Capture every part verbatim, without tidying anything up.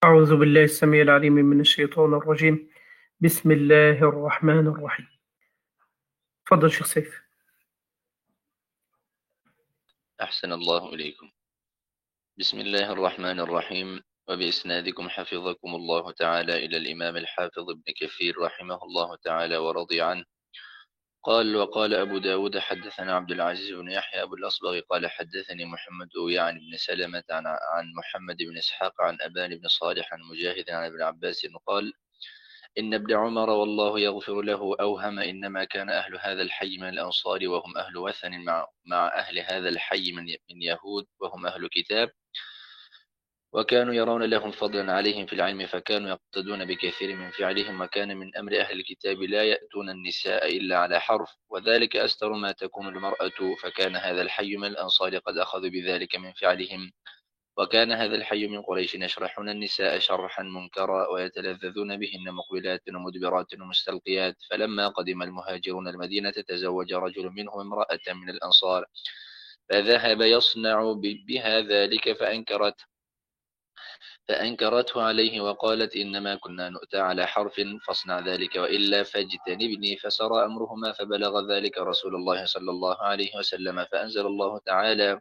أعوذ بالله السميع العليم من الشيطان الرجيم. بسم الله الرحمن الرحيم. تفضل شيخ سيف. أحسن الله إليكم. بسم الله الرحمن الرحيم. وبإسنادكم حفظكم الله تعالى إلى الإمام الحافظ ابن كثير رحمه الله تعالى ورضي عنه قال: وقال أبو داود حدثنا عبد العزيز بن يحيى أبو الأصبغ قال حدثني محمد يعني بن سلمة عن, عن محمد بن إسحاق عن أبان بن صالح عن مجاهد عن ابن عباس قال: إن ابن عمر والله يغفر له أوهم إنما كان أهل هذا الحي من الأنصار وهم أهل وثن مع, مع أهل هذا الحي من, من يهود وهم أهل كتاب، وكانوا يرون لهم فضلا عليهم في العلم فكانوا يقتدون بكثير من فعلهم، وكان من أمر أهل الكتاب لا يأتون النساء إلا على حرف، وذلك أستر ما تكون المرأة، فكان هذا الحي من الأنصار قد أخذوا بذلك من فعلهم، وكان هذا الحي من قريش يشرحون النساء شرحا منكرا ويتلذذون بهن مقبلات ومدبرات ومستلقيات. فلما قدم المهاجرون المدينة تزوج رجل منهم امرأة من الأنصار فذهب يصنع بها ذلك فأنكرت فأنكرته عليه وقالت: إنما كنا نؤتى على حرف فاصنع ذلك وإلا فاجتنبني. فسرى أمرهما فبلغ ذلك رسول الله صلى الله عليه وسلم فأنزل الله تعالى: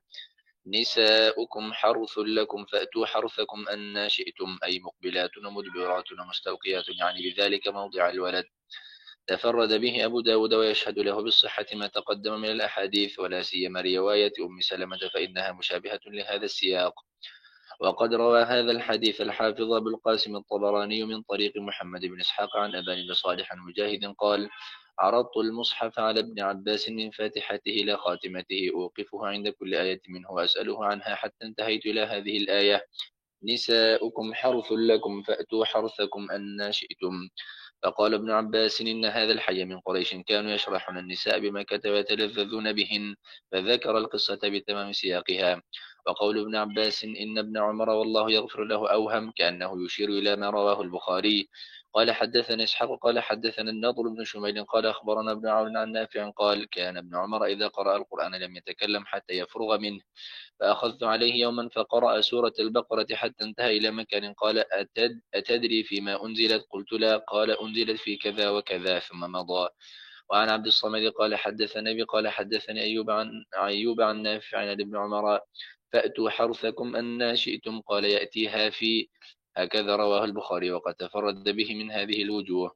نساؤكم حرث لكم فأتوا حرثكم أن شئتم، أي مقبلات ومدبرات ومستلقيات، يعني بذلك موضع الولد. تفرد به أبو داود ويشهد له بالصحة ما تقدم من الأحاديث، ولا سيما رواية أم سلمة فإنها مشابهة لهذا السياق. وقد روى هذا الحديث الحافظ أبو القاسم الطبراني من طريق محمد بن إسحاق عن أبان بن صالح مجاهد قال: عرضت المصحف على ابن عباس من فاتحته إلى خاتمته أوقفه عند كل آية منه وأسأله عنها حتى انتهيت إلى هذه الآية: نساؤكم حرث لكم فأتوا حرثكم أن شئتم. فقال ابن عباس: إن هذا الحي من قريش كانوا يشرحون النساء بمكة ويتلذذون بهن، فذكر القصة بتمام سياقها. وقول ابن عباس: إن ابن عمر والله يغفر له أوهم، كأنه يشير إلى ما رواه البخاري. قال حدثنا إسحاق قال حدثنا النضر بن شميل قال أخبرنا ابن عون عن نافع قال: كان ابن عمر إذا قرأ القرآن لم يتكلم حتى يفرغ منه، فأخذت عليه يوما فقرأ سورة البقرة حتى انتهى إلى مكان قال: أتد أتدري فيما أنزلت؟ قلت لا. قال: أنزلت في كذا وكذا، ثم مضى. وعن عبد الصمد قال حدثنا أبي قال حدثني أيوب عن أيوب عن نافع عن ابن عمر: فأتوا حرثكم أن شئتم، قال: يأتيها في. هكذا رواه البخاري وقد تفرد به من هذه الوجوه.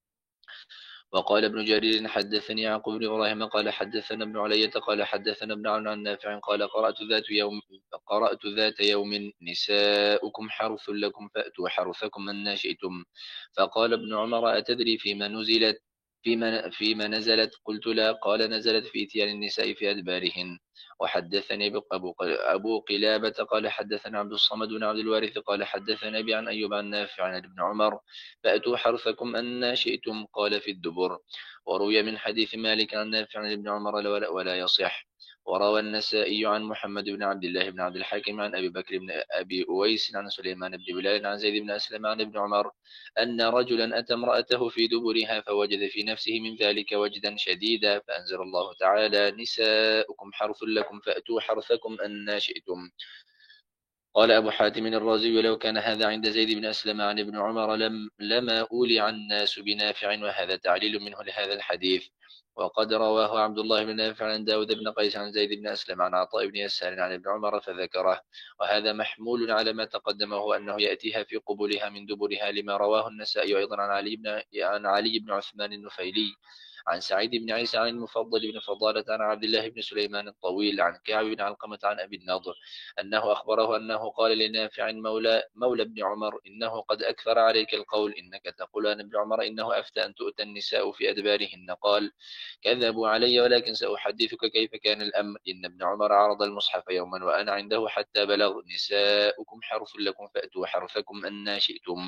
وقال ابن جرير حدثني يعقوب بن إبراهيم قال حدثنا ابن علية قال حدثنا ابن عون عن نافع قال: قرأت ذات يوم قرأت ذات يوم: نساؤكم حرث لكم فأتوا حرثكم أن شئتم. فقال ابن عمر: أتدري فيما نزلت فيما, فيما نزلت؟ قلت لا. قال: نزلت في إتيان النساء في أدبارهن. وحدثني أبو أبو قلابة قال حدثنا عبد الصمد بن عبد الوارث قال حدثنا أبي عن أيوب عن نافع عن ابن عمر: فأتوا حرثكم أن شئتم، قال: في الدبر. وروي من حديث مالك عن نافع عن ابن عمر ولا, ولا يصح. وروى النسائي عن محمد بن عبد الله بن عبد الحاكم عن أبي بكر بن أبي أويس عن سليمان بن بلال عن زيد بن أسلم عن ابن عمر أن رجلا أتى امرأته في دبرها فوجد في نفسه من ذلك وجدا شديدا، فأنزل الله تعالى: نساؤكم حرث لكم فأتوا حرثكم أن شئتم. قال أبو حاتم الرازي: ولو كان هذا عند زيد بن أسلم عن ابن عمر لم لما أولي الناس بنافع، وهذا تعليل منه لهذا الحديث. وقد رواه عبد الله بن نافع عن داود بن قيس عن زيد بن أسلم عن عطاء بن يسار عن ابن عمر فذكره، وهذا محمول على ما تقدمه أنه يأتيها في قبولها من دبرها، لما رواه النسائي أيضا عن علي بن عن علي بن عثمان النفيلي عن سعيد بن عيسى عن المفضل بن فضالة عن عبد الله بن سليمان الطويل عن كعب بن علقمة عن أبي النضر أنه أخبره أنه قال لنافع مولى, مولى ابن عمر: إنه قد أكثر عليك القول، إنك تقول عن ابن عمر إنه أفتى أن تؤتى النساء في أدبارهن. قال: كذبوا علي، ولكن سأحدثك كيف كان الأمر. إن ابن عمر عرض المصحف يوما وأنا عنده حتى بلغ: نساؤكم حرث لكم فأتوا حرثكم أن شئتم.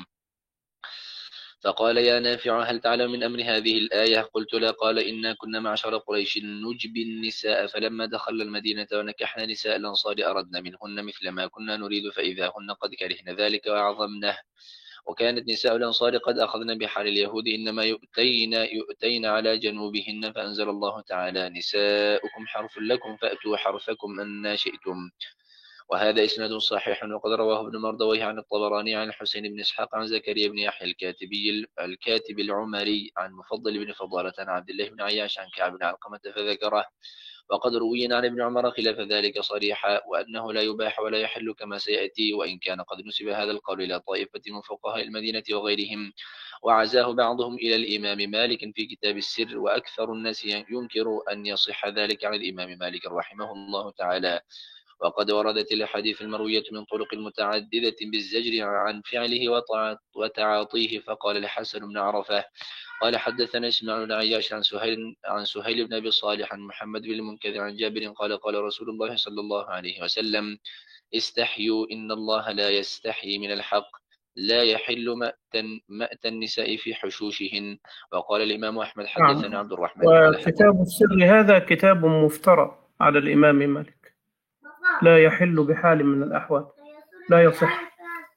فقال: يا نافع هل تعلم من أمر هذه الآية؟ قلت لا. قال: إنا كنا معشر قريش نجبي النساء، فلما دخلنا المدينة ونكحنا نساء الأنصار أردنا منهن مثل ما كنا نريد، فإذا هن قد كرهن ذلك وأعظمنه. وكانت نساء الأنصار قد أخذن بحال اليهود إنما يؤتين, يؤتين على جنوبهن، فأنزل الله تعالى: نساؤكم حرث لكم فأتوا حرثكم أن شئتم. وهذا إسناد صحيح. وقد رواه ابن مردويه عن الطبراني عن الحسين بن إسحاق عن زكريا بن يحيى الكاتبي الكاتب العمري عن مفضل بن فضالة عن عبد الله بن عياش عن كعب بن علقمة فذكره. وقد روينا عن ابن عمر خلاف ذلك صريحا، وأنه لا يباح ولا يحل كما سيأتي، وإن كان قد نسب هذا القول إلى طائفة من فقهاء المدينة وغيرهم، وعزاه بعضهم إلى الإمام مالك في كتاب السر، وأكثر الناس ينكر أن يصح ذلك عن الإمام مالك رحمه الله تعالى. وقد وردت الأحاديث المروية من طرق متعددة بالزجر عن فعله وتعاطيه. فقال الحسن بن عرفة قال حدثنا اسماعيل بن عياش عن سهيل عن سهيل بن أبي صالح عن محمد بن المنكدر عن جابر قال قال رسول الله صلى الله عليه وسلم استحيوا إن الله لا يستحيي من الحق، لا يحل مأت مأت النساء في حشوشهن. وقال الإمام أحمد حدثنا نعم. عبد الرحمن قال حدثنا وكتاب السر هذا كتاب مفترى على الإمام مالك، لا يحل بحال من الأحوال، لا يصح.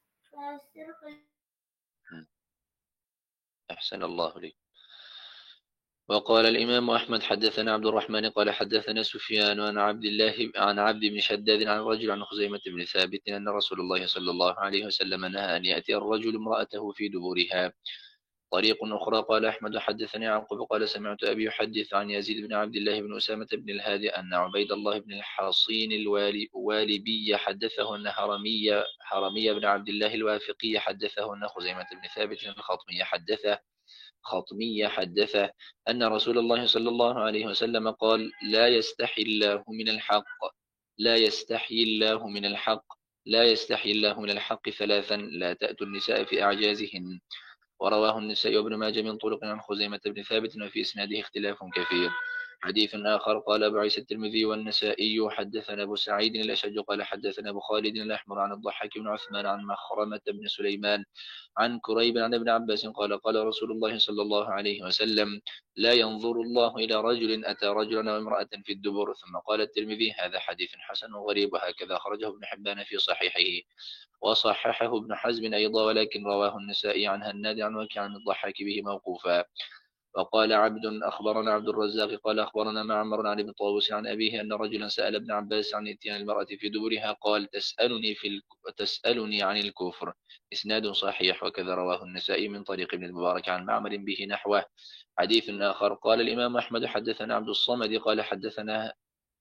أحسن الله لك. وقال الإمام أحمد حدثنا عبد الرحمن قال حدثنا سفيان عن عبد الله عن عبد بن شداد عن رجل عن خزيمة بن ثابت أن رسول الله صلى الله عليه وسلم نهى أن يأتي الرجل امرأته في دبرها. طريق أخرى قال أحمد حدثني يعقوب قال سمعت أبي يحدث عن يزيد بن عبد الله بن أسامة بن الهادي أن عبيد الله بن الحصين الوالبي حدثه أن هرمية هرمية بن عبد الله الوافقي حدثه أن خزيمة بن ثابت الخطمي حدثه خطمية حدثه أن رسول الله صلى الله عليه وسلم قال لا يستحي الله من الحق لا يستحي الله من الحق لا يستحي الله من الحق ثلاثا لا تأتوا النساء في أعجازهن. ورواه النسائي وابن ماجه من طرق عن خزيمة بن ثابت وفي إسناده اختلاف كثير. حديث آخر قال أبو عيسى الترمذي والنسائي حدثنا أبو سعيد الأشج قال حدثنا أبو خالد الأحمر عن الضحاك بن عثمان عن مخرمة بن سليمان عن كريب عن ابن عباس قال قال رسول الله صلى الله عليه وسلم لا ينظر الله إلى رجل أتى رجلا وامرأة في الدبر. ثم قال الترمذي هذا حديث حسن غريب، وهكذا خرجه ابن حبان في صحيحه وصححه ابن حزم أيضا، ولكن رواه النسائي عن هناد عن وكيع عن الضحاك به موقوفا. وقال عبد أخبرنا عبد الرزاق قال أخبرنا معمر عن ابن طاووس عن أبيه أن رجلا سأل ابن عباس عن إتيان المرأة في دبرها قال تسألني, في الك... تسألني عن الكفر. إسناد صحيح. وكذا رواه النسائي من طريق ابن المبارك عن معمر به نحوه. حديث آخر قال الإمام أحمد حدثنا عبد الصمد قال حدثنا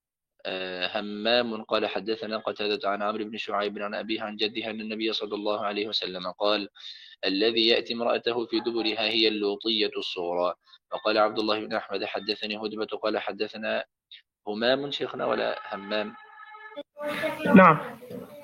همام قال حدثنا قتادة عن عمرو بن شعيب عن أبيه عن جده أن النبي صلى الله عليه وسلم قال الذي يأتي امرأته في دبرها هي اللوطية الصغرى. وقال عبد الله بن أحمد حدثني هدبة قال حدثنا همام شيخنا ولا همام؟ نعم.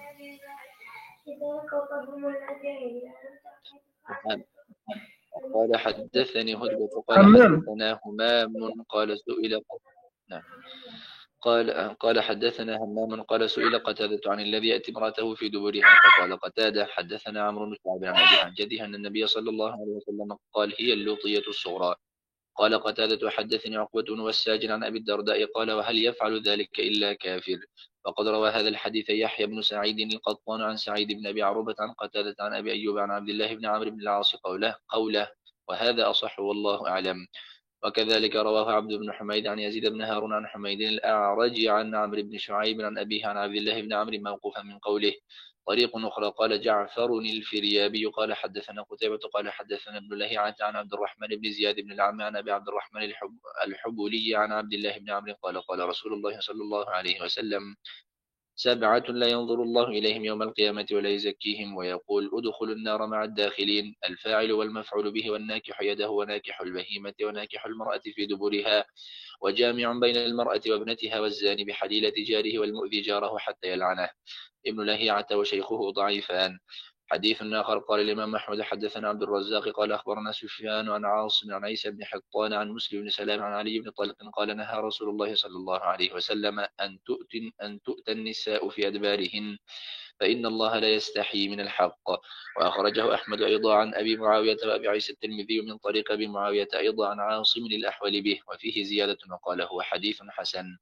قال حدثني هدبة قال همام. حدثنا همام قال سئل نعم قال قال حدثنا همام قال سئل قتادة عن الذي يأتي امرأته في دبرها فقال قتادة حدثنا عمرو بن شعيب عن أبيه عن جده أن النبي صلى الله عليه وسلم قال هي اللوطية الصغرى. قال قتادة حدثني عقبة بن والساجن عن أبي الدرداء قال وهل يفعل ذلك إلا كافر. وقد روى هذا الحديث يحيى بن سعيد القطان عن سعيد بن أبي عروبة عن قتادة عن أبي أيوب عن عبد الله بن عمرو بن العاص قوله قوله وهذا أصح والله أعلم. وكذلك رواه عبد بن حميد عن يزيد بن هارون عن حميد الأعرج عن عمرو بن شعيب عن أبيه عن عبد الله بن عمرو موقوفا من قوله. طريق أخرى قال جعفر الفريابي قال حدثنا قتيبة قال حدثنا ابن لهيعة عن عبد الرحمن بن زياد بن العم عن أبي عبد الرحمن الحب الحبولي عن عبد الله بن عمرو قال قال رسول الله صلى الله عليه وسلم سبعة لا ينظر الله إليهم يوم القيامة ولا يزكيهم ويقول ادخلوا النار مع الداخلين الفاعل والمفعول به والناكح يده وناكح البهيمة وناكح المرأة في دبرها وجامع بين المرأة وابنتها والزاني بحليلة جاره والمؤذي جاره حتى يلعنه. ابن لهيعة وشيخه ضعيفان. حديث آخر قال الإمام أحمد حدثنا عبد الرزاق قال أخبرنا سفيان عن عاصم عن عيسى بن حطان عن مسلم بن سلام عن علي بن طلق قال نهى رسول الله صلى الله عليه وسلم أن تؤتى أن تؤتى النساء في أدبارهن فإن الله لا يستحي من الحق. وأخرجه أحمد أيضا عن أبي معاوية وأبي عيسى الترمذي من طريق أبي معاوية أيضا عن عاصم الأحول به وفيه زيادة وقال هو حديث حسن.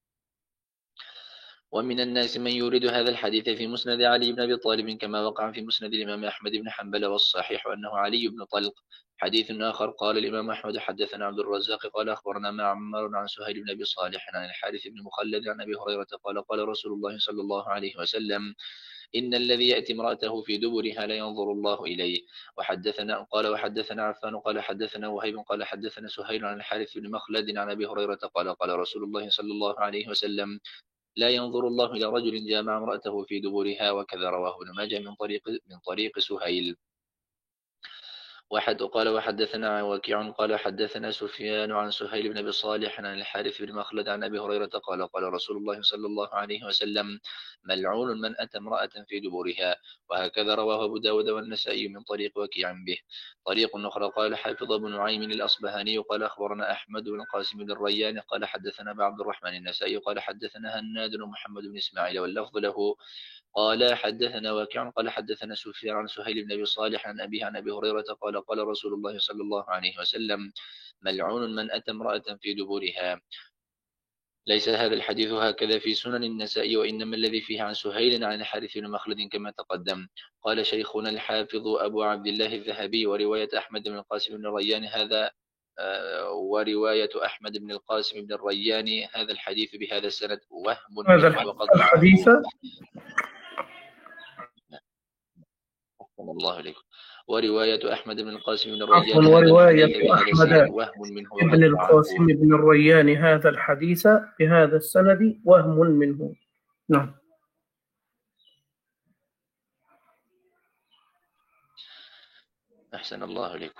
ومن الناس من يورد هذا الحديث في مسند علي بن أبي طالب كما وقع في مسند الإمام أحمد بن حنبل والصحيح أنه علي بن طلق حديث آخر قال الإمام أحمد حدثنا عبد الرزاق قال أخبرنا معمر عن سهيل بن أبي صالح عن الحارث بن مخلد عن أبي هريرة قال قال رسول الله صلى الله عليه وسلم إن الذي يأتي امرأته في دبرها لا ينظر الله إليه. وحدثنا قال وحدثنا عفان قال حدثنا وهيب قال حدثنا سهيل عن الحارث بن مخلد عن أبي هريرة قال قال رسول الله صلى الله عليه وسلم لا ينظر الله إلى رجل جامع امرأته في دبرها. وكذا رواه ابن ماجه من طريق من طريق سهيل. وحد قال وحدثنا وكيع قال حدثنا سفيان عن سهيل بن أبي صالح عن الحارث بن مخلد عن أبي هريرة قال قال رسول الله صلى الله عليه وسلم ملعون من أتى امرأة في دبرها. وهكذا رواه أبو داود والنسائي من طريق وكيع به. طريق أخرى قال حافظ بن نعيم الأصبهاني قال أخبرنا أحمد بن القاسم بن الريان قال حدثنا أبو عبد الرحمن النسائي قال حدثنا هناد ومحمد بن إسماعيل واللفظ له قال حدثنا واكع قال حدثنا سفيان عن سهيل بن أبي صالح عن أبيه عن أبي هريرة قال قال رسول الله صلى الله عليه وسلم ملعون من أتى امرأة في دبرها. ليس هذا الحديث هكذا في سنن النسائي وإنما الذي فيه عن سهيل عن الحارث بن مخلد كما تقدم. قال شيخنا الحافظ أبو عبد الله الذهبي ورواية أحمد بن القاسم بن الريان هذا آه ورواية أحمد بن القاسم بن الريان هذا الحديث بهذا السند وهم هذا منه وقد الحديث الله عليكم. ورواية أحمد بن القاسم بن عفوا الريان ورواية أحمد وهم منه ابن القاسم بن الريان هذا الحديث بهذا السند وهم منه. نعم. أحسن الله عليكم.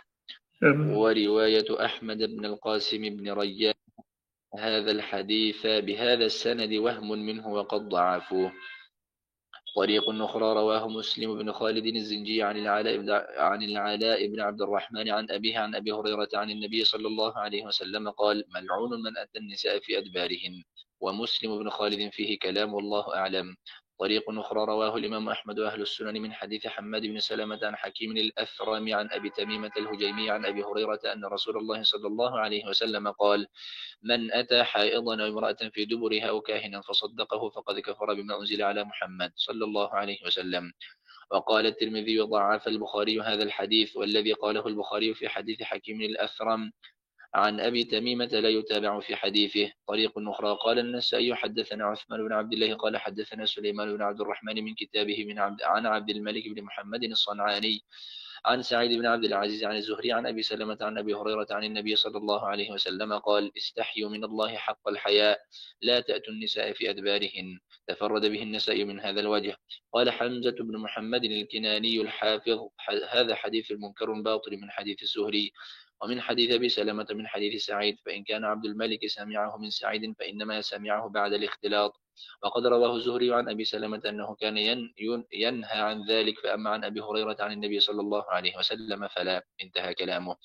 ورواية أحمد بن القاسم بن ريان هذا الحديث بهذا السند وهم منه وقد ضعفوه. طريق أخرى رواه مسلم بن خالد الزنجي عن العلاء بن عن العلاء بن عبد الرحمن عن أبيه عن أبي هريرة عن النبي صلى الله عليه وسلم قال ملعون من أتى النساء في أدبارهن. ومسلم بن خالد فيه كلام والله أعلم. طريق أخرى رواه الإمام أحمد وأهل السنن من حديث حماد بن سلمة عن حكيم الأثرم عن أبي تميمة الهجيمي عن أبي هريرة أن رسول الله صلى الله عليه وسلم قال من أتى حائضا أو امرأة في دبرها أو كاهنا فصدقه فقد كفر بما أنزل على محمد صلى الله عليه وسلم. وقال الترمذي ضعف البخاري هذا الحديث والذي قاله البخاري في حديث حكيم الأثرم عن أبي تميمة لا يتابع في حديثه. طريق أخرى قال النسائي حدثنا عثمان بن عبد الله قال حدثنا سليمان بن عبد الرحمن من كتابه من عبد عن عبد الملك بن محمد الصنعاني عن سعيد بن عبد العزيز عن الزهري عن أبي سلمة عن أبي هريرة عن النبي صلى الله عليه وسلم قال استحيوا من الله حق الحياء لا تأتوا النساء في أدبارهن. تفرد به النسائي من هذا الوجه. قال حمزة بن محمد الكناني الحافظ هذا حديث منكر باطل من حديث الزهري ومن حديث أبي سلمة من حديث سعيد فإن كان عبد الملك سمعه من سعيد فإنما سمعه بعد الاختلاط. وقد رواه الزهري عن أبي سلمة أنه كان ينهى عن ذلك فأما عن أبي هريرة عن النبي صلى الله عليه وسلم فلا. انتهى كلامه.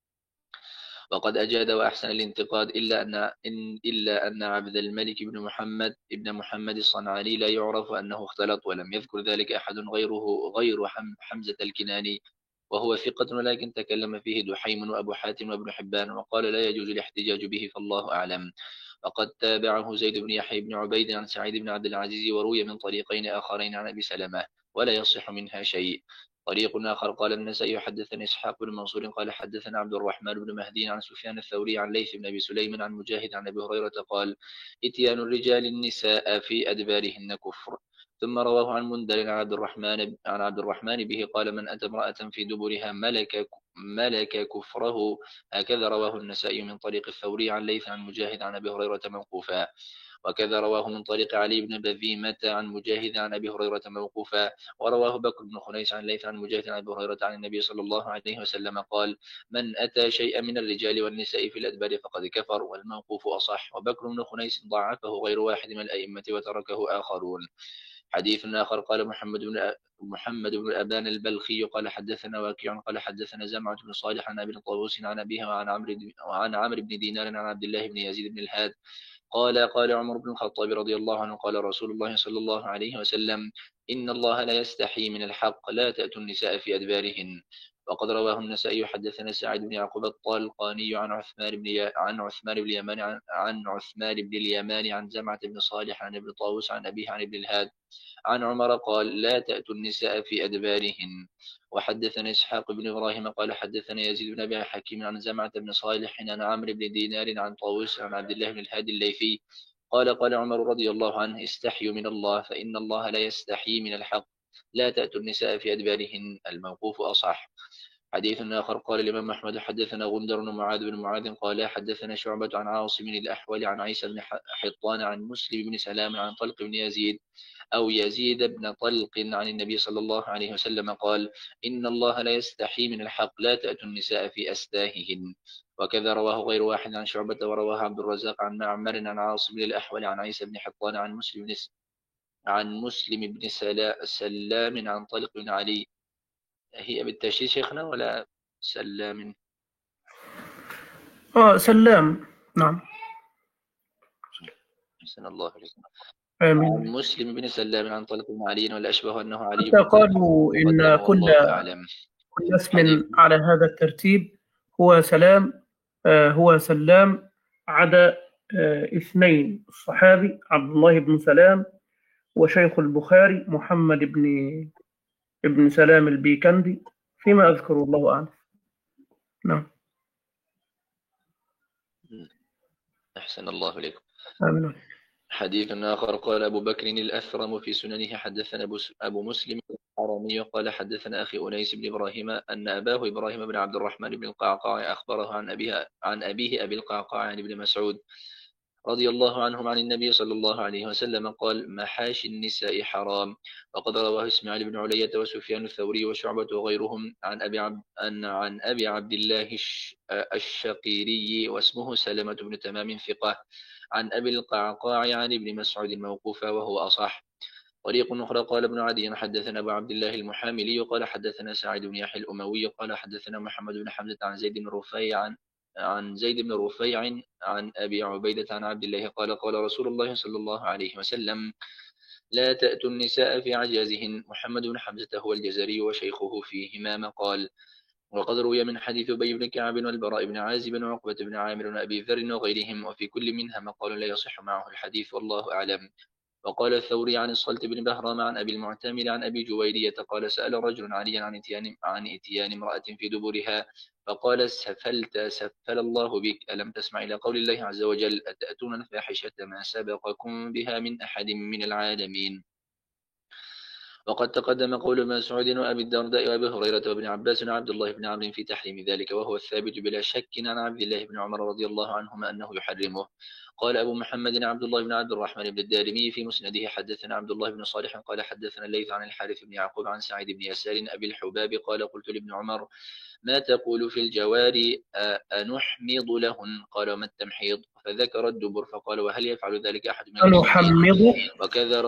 وقد أجاد وأحسن الانتقاد إلا أن إن إلا أن عبد الملك بن محمد ابن محمد الصنعاني لا يعرف أنه اختلط ولم يذكر ذلك أحد غيره غير حمزة الكناني وهو ثقة ولكن تكلم فيه دحيم وأبو حاتم وابن حبان وقال لا يجوز الاحتجاج به فالله أعلم. وقد تابعه زيد بن يحيى بن عبيد عن سعيد بن عبد العزيز وروي من طريقين آخرين عن أبي سلمة ولا يصح منها شيء. طريق آخر قال النسائي حدثني إسحاق بن منصور قال حدثنا عبد الرحمن بن مهدي عن سفيان الثوري عن ليث بن أبي سليم عن مجاهد عن أبي هريرة قال إتيان الرجال النساء في أدبارهن كفر. ثم رواه عن مندر عن عبد الرحمن عن عبد الرحمن به قال من أتى امرأة في دبرها ملك ملك كفره. هكذا رواه النسائي من طريق الثوري عن ليث عن مجاهد عن أبي هريرة موقوفا. وكذا رواه من طريق علي بن بذيمة عن مجاهد عن أبي هريرة موقوفا. ورواه بكر بن خنيس عن ليث عن مجاهد عن أبي هريرة عن النبي صلى الله عليه وسلم قال من أتى شيئا من الرجال والنساء في الأدبار فقد كفر. والموقوف أصح. وبكر بن خنيس ضعفه غير واحد من الأئمة وتركه آخرون. حديث آخر قال محمد بن محمد بن أبان البلخي قال حدثنا واكيع قال حدثنا زمعة بن صالح عن أبي طاووس عن أبيها وعن عمرو وعن عمرو بن دينار عن عبد الله بن يزيد بن الهاد قال قال عمر بن الخطاب رضي الله عنه قال رسول الله صلى الله عليه وسلم إن الله لا يستحي من الحق لا تأتوا النساء في أدبارهن. وقد رواه النسائي. حدثنا سعيد بن يعقوب الطالقاني عن عثمان بن ي... عن عثمان بن اليمان عن... عن عثمان بن اليمان عن زمعة بن صالح عن ابن طاووس عن أبيه عن ابن الهاد عن عمر قال لا تأتوا النساء في أدبارهن. وحدثنا إسحاق بن إبراهيم قال حدثنا يزيد بن أبي حكيم عن زمعة بن صالح عن عمرو بن دينار عن طاووس عن عبد الله بن الهادي الليثي قال قال عمر رضي الله عنه استحيوا من الله فإن الله لا يستحيي من الحق لا تأتوا النساء في أدبارهن. الموقوف أصح. حديث آخر قال الإمام أحمد حدثنا غندر بن معاذ بن معاذ قال حدثنا شعبة عن عاصم الأحول عن عيسى بن حطان عن مسلم بن سلام عن طلق بن يزيد أو يزيد بن طلق عن النبي صلى الله عليه وسلم قال إن الله لا يستحي من الحق لا تأتوا النساء في أستاههن. وكذا رواه غير واحد عن شعبة ورواه عبد الرزاق عن معمر عن عاصم الأحول عن عيسى بن حطان عن مسلم بن عن مسلم بن سلام عن طلق بن علي. هي بالتشديد شيخنا ولا سلام؟ آه سلام. نعم. أحسن الله عليكم. آمين. عن مسلم بن سلام عن طلق بن علي والأشبه أنه علي حتى بن طلق قالوا إن مقدم كل والله أعلم. كل اسم حديث على هذا الترتيب هو سلام، آه هو سلام عدا آه اثنين: الصحابي عبد الله بن سلام، وشيخ البخاري محمد بن ابن سلام البيكندي، فيما أذكر الله أعلم. نعم. أحسن الله عليكم. آمين. حديث آخر قال أبو بكر الأثرم في سننه حدثنا أبو مسلم الحرمي قال حدثنا أخي أنيس بن إبراهيم أن أباه إبراهيم بن عبد الرحمن بن القعقاع أخبره عن أبيه عن أبيه أبي القعقاع عن ابن مسعود رضي الله عنهم عن النبي صلى الله عليه وسلم قال محاشي النساء حرام. وقد رواه إسماعيل بن علية وسفيان الثوري وشعبة وغيرهم عن أبي عبد أن عن أبي عبد الله الشقيري واسمه سلمة بن تمام ثقة عن أبي القعقاع عن ابن مسعود موقوفا وهو أصح. طريق أخرى قال ابن عدي حدثنا أبو عبد الله المحاملي قال حدثنا سعيد بن يحيى الأموي قال حدثنا محمد بن حمزة عن زيد بن رفيع عن عن زيد بن رفيع عن أبي عبيدة عن عبد الله قال قال رسول الله صلى الله عليه وسلم لا تأتوا النساء في عجازهن. محمد بن حمزة هو الجزري وشيخه فيهما مقال. وقد روي من حديث أبي بن كعب والبراء بن عازب وعقبة بن عامر وأبي ذر وغيرهم وفي كل منها مقال لا يصح معه الحديث والله أعلم. وقال الثوري عن الصلت بن بهرام عن أبي المعتمر عن أبي جويرية قال سأل رجل عليا عن إتيان عن إتيان امرأة في دبرها فقال سفلت سفل الله بك ألم تسمع إلى قول الله عز وجل أتأتون الفاحشة ما سبقكم بها من أحد من العالمين. وقد تقدم قول ابن مسعود وأبي الدرداء وأبي هريرة وابن عباس وعبد الله بن عمرو في تحريم ذلك وهو الثابت بلا شك عن عبد الله بن عمر رضي الله عنهما أنه يحرمه. قال أبو محمد عبد الله بن عبد الرحمن بن الدارمي في مسنده حدثنا عبد الله بن صالح قال حدثنا الليث عن الحارث بن يعقوب عن سعيد بن يسار أبي الحباب قال قلت لابن عمر ما تقول في الجواري أنحمض لهن قال وما التمحيض فذكر الدبر فقال وهل يفعل ذلك أحد من أنحمض وكذا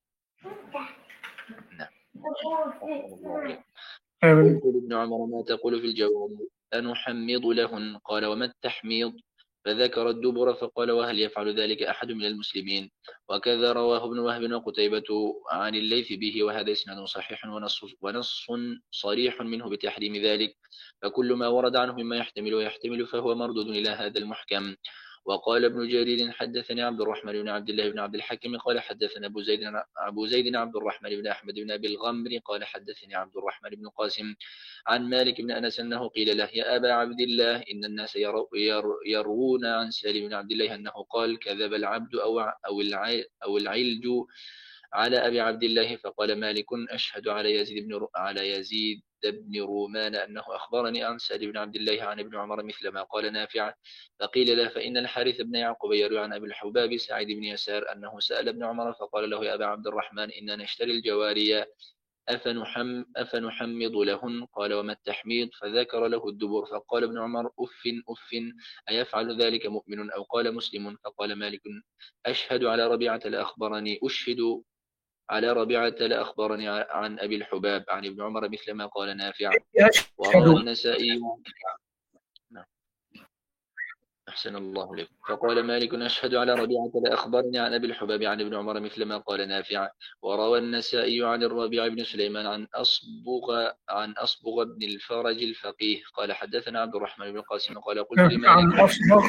آمين. قلت لابن عمر ما تقول في الجواري أنحمض لهن قال وما التحميض فذكر الدبر فقال وهل يفعل ذلك أحد من المسلمين. وكذا رواه ابن وهب وقتيبة عن الليث به وهذا إسناد صحيح ونص, ونص صريح منه بتحريم ذلك فكل ما ورد عنه مما يحتمل ويحتمل فهو مردود إلى هذا المحكم. وقال ابن جرير حدثني عبد الرحمن بن عبد الله بن عبد الحكيم قال حدثنا أبو زيد أبو زيد عبد الرحمن بن أحمد بن أبي الغمر قال حدثني عبد الرحمن بن القاسم عن مالك بن أنس أنه قيل له يا أبا عبد الله إن الناس يرو يروون عن سالم بن عبد الله أنه قال كذب العبد أو أو أو العلج على أبي عبد الله فقال مالك أشهد على يزيد بن على يزيد بن رومان أنه أخبرني عن سالم بن عبد الله عن ابن عمر مثل ما قال نافع. فقيل له فإن الحارث بن يعقوب يروي عن أبي الحباب سعيد بن يسار أنه سأل ابن عمر فقال له يا أبا عبد الرحمن إننا نشتري الجواري أفنحم أفنحمض لهن قال وما التحميض فذكر له الدبر فقال ابن عمر أف أف أيفعل ذلك مؤمن أو قال مسلم فقال مالك أشهد على ربيعة لأخبرني أشهد على ربيعة لأخبرني عن أبي الحباب عن ابن عمر مثل ما قال نافع. وروى النسائي أحسن الله لكم. فقال مالك أشهد على ربيعة لأخبرني عن أبي الحباب عن ابن عمر مثل ما قال نافع. وروى النسائي عن الربيع بن سليمان عن أصبغ عن أصبغ بن الفرج الفقيه قال حدثنا عبد الرحمن بن القاسم قال قلت لمالك عن أصبغ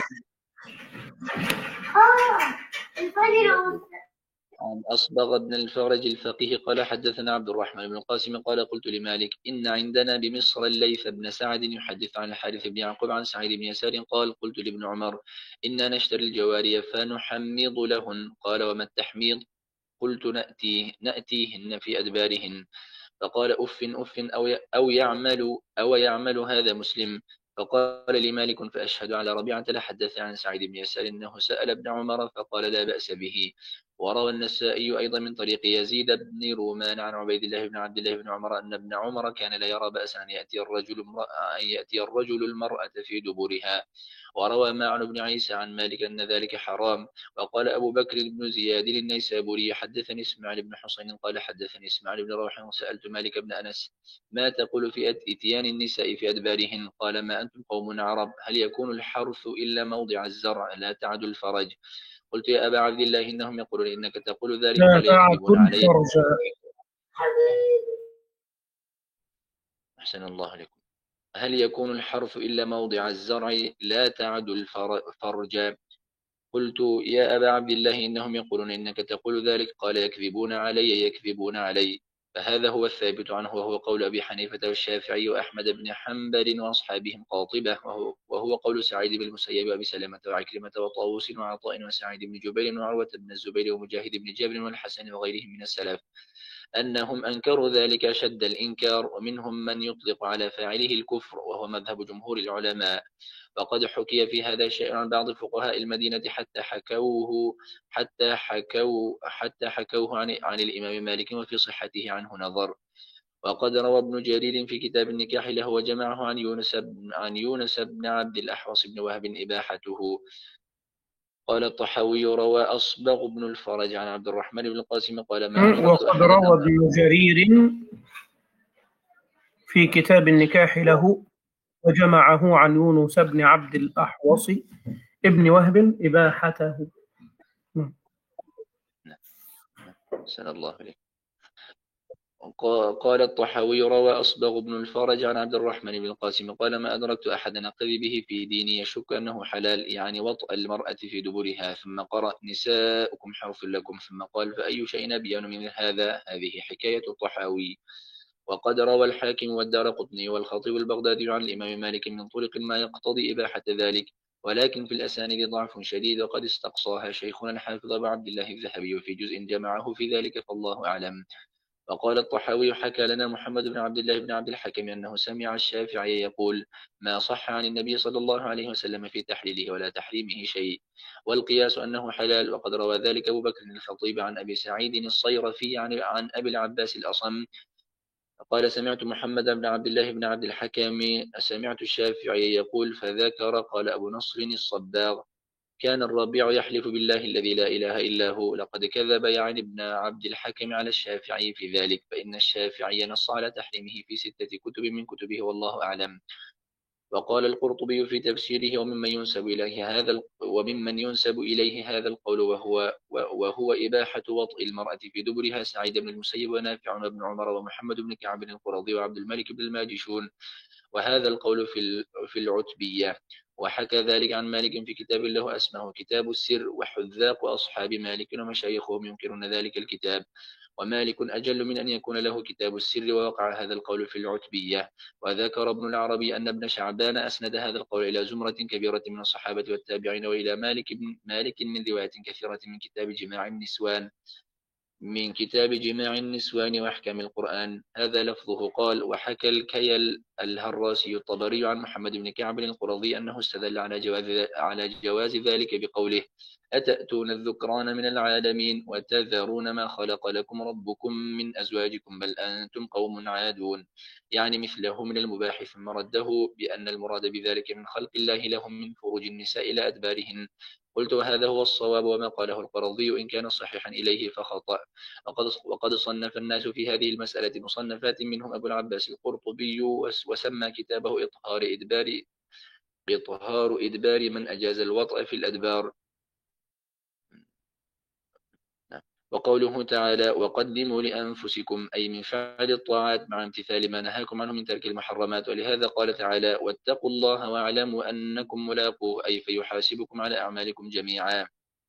عن أصبغ بن الفرج الفقيه قال حدثنا عبد الرحمن بن القاسم قال قلت لمالك إن عندنا بمصر الليث بن سعد يحدث عن الحارث بن يعقوب عن سعيد بن يسار قال قلت لابن عمر إنا نشتري الجواري فنحمض لهن قال وما التحميض قلت نأتيه نأتيهن في أدبارهن فقال أف أف أو أو يعمل أو يعمل هذا مسلم. فقال لي مالك فأشهد على ربيعة لحدث عن سعيد بن يسار أنه سأل ابن عمر فقال لا بأس به. وروى النسائي أيضا من طريق يزيد بن رومان عن عبيد الله بن عبد الله بن عمر أن ابن عمر كان لا يرى بأسا أن يأتي الرجل أن يأتي الرجل المرأة في دبرها. وروى معن بن عيسى عن مالك أن ذلك حرام. وقال أبو بكر بن زياد النيسابوري حدثني إسماعيل بن حسين قال حدثني إسماعيل بن روح وسألت مالك بن أنس ما تقول في إتيان النساء في أدبارهن قال ما أنتم قوم عرب هل يكون الحرث إلا موضع الزرع لا تعد الفرج. قلت يا أبا عبد الله إنهم يقولون إنك تقول ذلك لا قال تعد يكذبون علي. الفرج. أحسن الله لكم. هل يكون الحرث إلا موضع الزرع لا تعد الفرج. قلت يا أبا عبد الله إنهم يقولون إنك تقول ذلك قال يكذبون علي يكذبون علي. فهذا هو الثابت عنه وهو قول أبي حنيفة والشافعي وأحمد بن حنبل وأصحابهم قاطبة وهو, وهو قول سعيد بن المسيب وأبي سلمة وعكرمة وطاووس وعطاء وسعيد بن جبير وعروة بن الزبير ومجاهد بن جابر والحسن وغيرهم من السلف أنهم أنكروا ذلك أشد الإنكار ومنهم من يطلق على فاعله الكفر وهو مذهب جمهور العلماء. وقد حكي في هذا شيء عن بعض فقهاء المدينة حتى حكوه حتى حكوا حتى حكوه عن عن الإمام مالك وفي صحته عنه نظر. وقد روى ابن جرير في كتاب النكاح له وجمعه عن يونس بن عن يونس بن عبد الأحوص بن وهب إباحته. قال الطحاوي روى أصبغ بن الفرج عن عبد الرحمن بن القاسم قال ما أدركت وقد روى ابن جرير في كتاب النكاح له وجمعه عن يونس بن عبد الأحوص ابن وهب إباحته. سن الله عليه. قال الطحاوي روى أصبغ بن الفرج عن عبد الرحمن بن القاسم قال ما أدركت أحدا أقذ به في ديني يشك أنه حلال يعني وطأ المرأة في دبرها ثم قرأ نساؤكم حرث لكم ثم قال فأي شيء أبين من هذا. هذه حكاية الطحاوي. وقد روى الحاكم والدارقطني والخطيب البغدادي عن الإمام مالك من طرق ما يقتضي إباحة ذلك ولكن في الأسانيد ضعف شديد وقد استقصاها شيخنا الحافظ أبو عبد الله الذهبي وفي جزء جمعه في ذلك فالله أعلم. وقال الطحاوي حكى لنا محمد بن عبد الله بن عبد الحكم أنه سمع الشافعي يقول ما صح عن النبي صلى الله عليه وسلم في تحليله ولا تحريمه شيء والقياس أنه حلال. وقد روى ذلك أبو بكر الخطيب عن أبي سعيد الصيرفي عن, عن أبي العباس الأصم قال سمعت محمد بن عبد الله بن عبد الحكم سمعت الشافعي يقول فذكر قال أبو نصر الصباغ كان الربيع يحلف بالله الذي لا إله إلا هو لقد كذب يعني ابن عبد الحكم على الشافعي في ذلك فإن الشافعي نص على تحريمه في ستة كتب من كتبه والله أعلم. وقال القرطبي في تفسيره وممن ينسب إليه هذا وممن ينسب إليه هذا القول وهو وهو إباحة وطء المرأة في دبرها سعيد بن المسيب ونافع بن عمر ومحمد بن كعب القرظي وعبد الملك بن الماجشون وهذا القول في في العتبية. وحكى ذلك عن مالك في كتاب له اسمه كتاب السر وحذاق أصحاب مالك ومشايخهم ينكرون ذلك الكتاب ومالك أجل من أن يكون له كتاب السر ووقع هذا القول في العتبية. وذكر ابن العربي أن ابن شعبان أسند هذا القول إلى زمرة كبيرة من الصحابة والتابعين وإلى مالك بن مالك من رواية كثيرة من كتاب جماع النسوان من كتاب جماع النسوان وأحكام القرآن. هذا لفظه قال. وحكى الكيل الهراسي الطبري عن محمد بن كعب القرظي أنه استدل على جواز, على جواز ذلك بقوله أتأتون الذكران من العالمين وتذرون ما خلق لكم ربكم من أزواجكم بل أنتم قوم عادون يعني مثله من المباح ثم رده بأن المراد بذلك من خلق الله لهم من فروج النساء إلى أدبارهن. قلت وهذا هو الصواب وما قاله القرظي إن كان صحيحا إليه فخطأ. وقد, وقد صنف الناس في هذه المسألة مصنفات منهم أبو العباس القرطبي وسمى كتابه إطهار إدبار إطهار إدبار من أجاز الوطأ في الأدبار. وقوله تعالى وقدموا لأنفسكم أي من فعل الطاعات مع امتثال ما نهاكم عنه من ترك المحرمات. ولهذا قال تعالى واتقوا الله واعلموا أنكم ملاقوه أي فيحاسبكم على أعمالكم جميعا.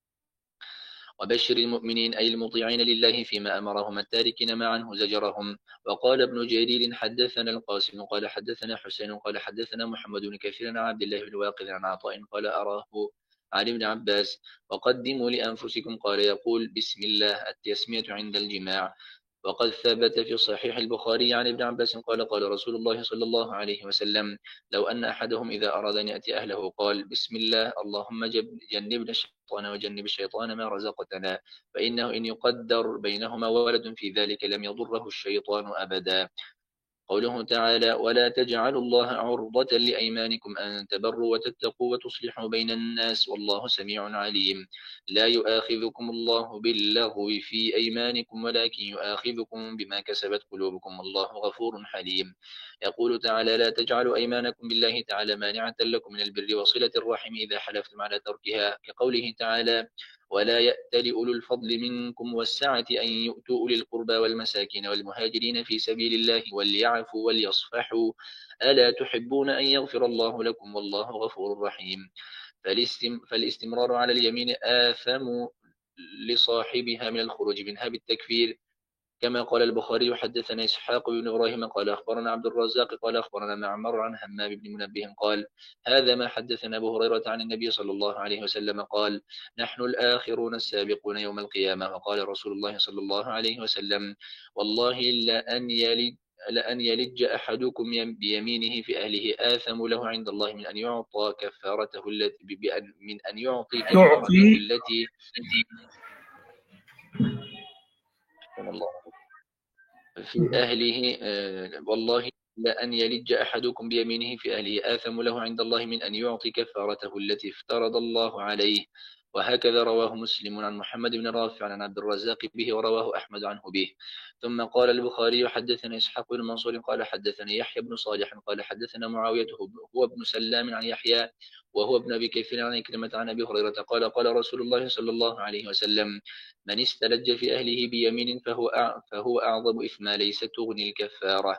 وبشر المؤمنين أي المطيعين لله فيما أمرهم التاركين ما عنه زجرهم. وقال ابن جرير حدثنا القاسم قال حدثنا حسين قال حدثنا محمد بن كثير عن عبد الله بن واقد عن عطاء قال أراه عن ابن عباس وقدموا لأنفسكم قال يقول بسم الله التسمية عند الجماع. وقد ثبت في صحيح البخاري عن ابن عباس قال قال رسول الله صلى الله عليه وسلم لو أن أحدهم إذا أراد أن يأتي أهله قال بسم الله اللهم جنبنا الشيطان وجنب الشيطان ما رزقتنا فإنه إن يقدر بينهما ولد في ذلك لم يضره الشيطان أبدا. قوله تعالى ولا تجعلوا الله عرضة لأيمانكم أن تبروا وتتقوا وتصلحوا بين الناس والله سميع عليم. لا يؤاخذكم الله باللغو في أيمانكم ولكن يؤاخذكم بما كسبت قلوبكم والله غفور حليم. يقول تعالى لا تجعلوا أيمانكم بالله تعالى مانعة لكم من البر وصلة الرحم إذا حلفتم على تركها كقوله تعالى ولا يأتل أولو الفضل منكم والسعة أن يؤتوا أولي القربى والمساكين والمهاجرين في سبيل الله وليعفوا وليصفحوا ألا تحبون أن يغفر الله لكم والله غفور رحيم. فالاستمرار على اليمين آثم لصاحبها من الخروج منها بالتكفير كما قال البخاري حدثنا إسحاق بن إبراهيم قال أخبرنا عبد الرزاق قال أخبرنا معمر عن همام بن منبه قال هذا ما حدثنا أبو هريرة عن النبي صلى الله عليه وسلم قال نحن الآخرون السابقون يوم القيامة. وقال رسول الله صلى الله عليه وسلم والله لأن يلج لأن يلج أحدكم بيمينه في أهله آثم له عند الله من أن يعطى كفارته التي من أن يعطي كفارته التي الله في أهله والله لأن يلج أحدكم بيمينه في أهله آثم له عند الله من أن يعطي كفارته التي افترض الله عليه. وهكذا رواه مسلم عن محمد بن رافع عن عبد الرزاق به ورواه أحمد عنه به. ثم قال البخاري حدثنا إسحاق بن منصور قال حدثنا يحيى بن صالح قال حدثنا معاوية هو ابن سلام عن يحيى وهو ابن أبي كثير عن كلمة عن أبي هريرة قال قال رسول الله صلى الله عليه وسلم من استلج في أهله بيمين فهو فهو أعظم إثما ليس تغني الكفارة.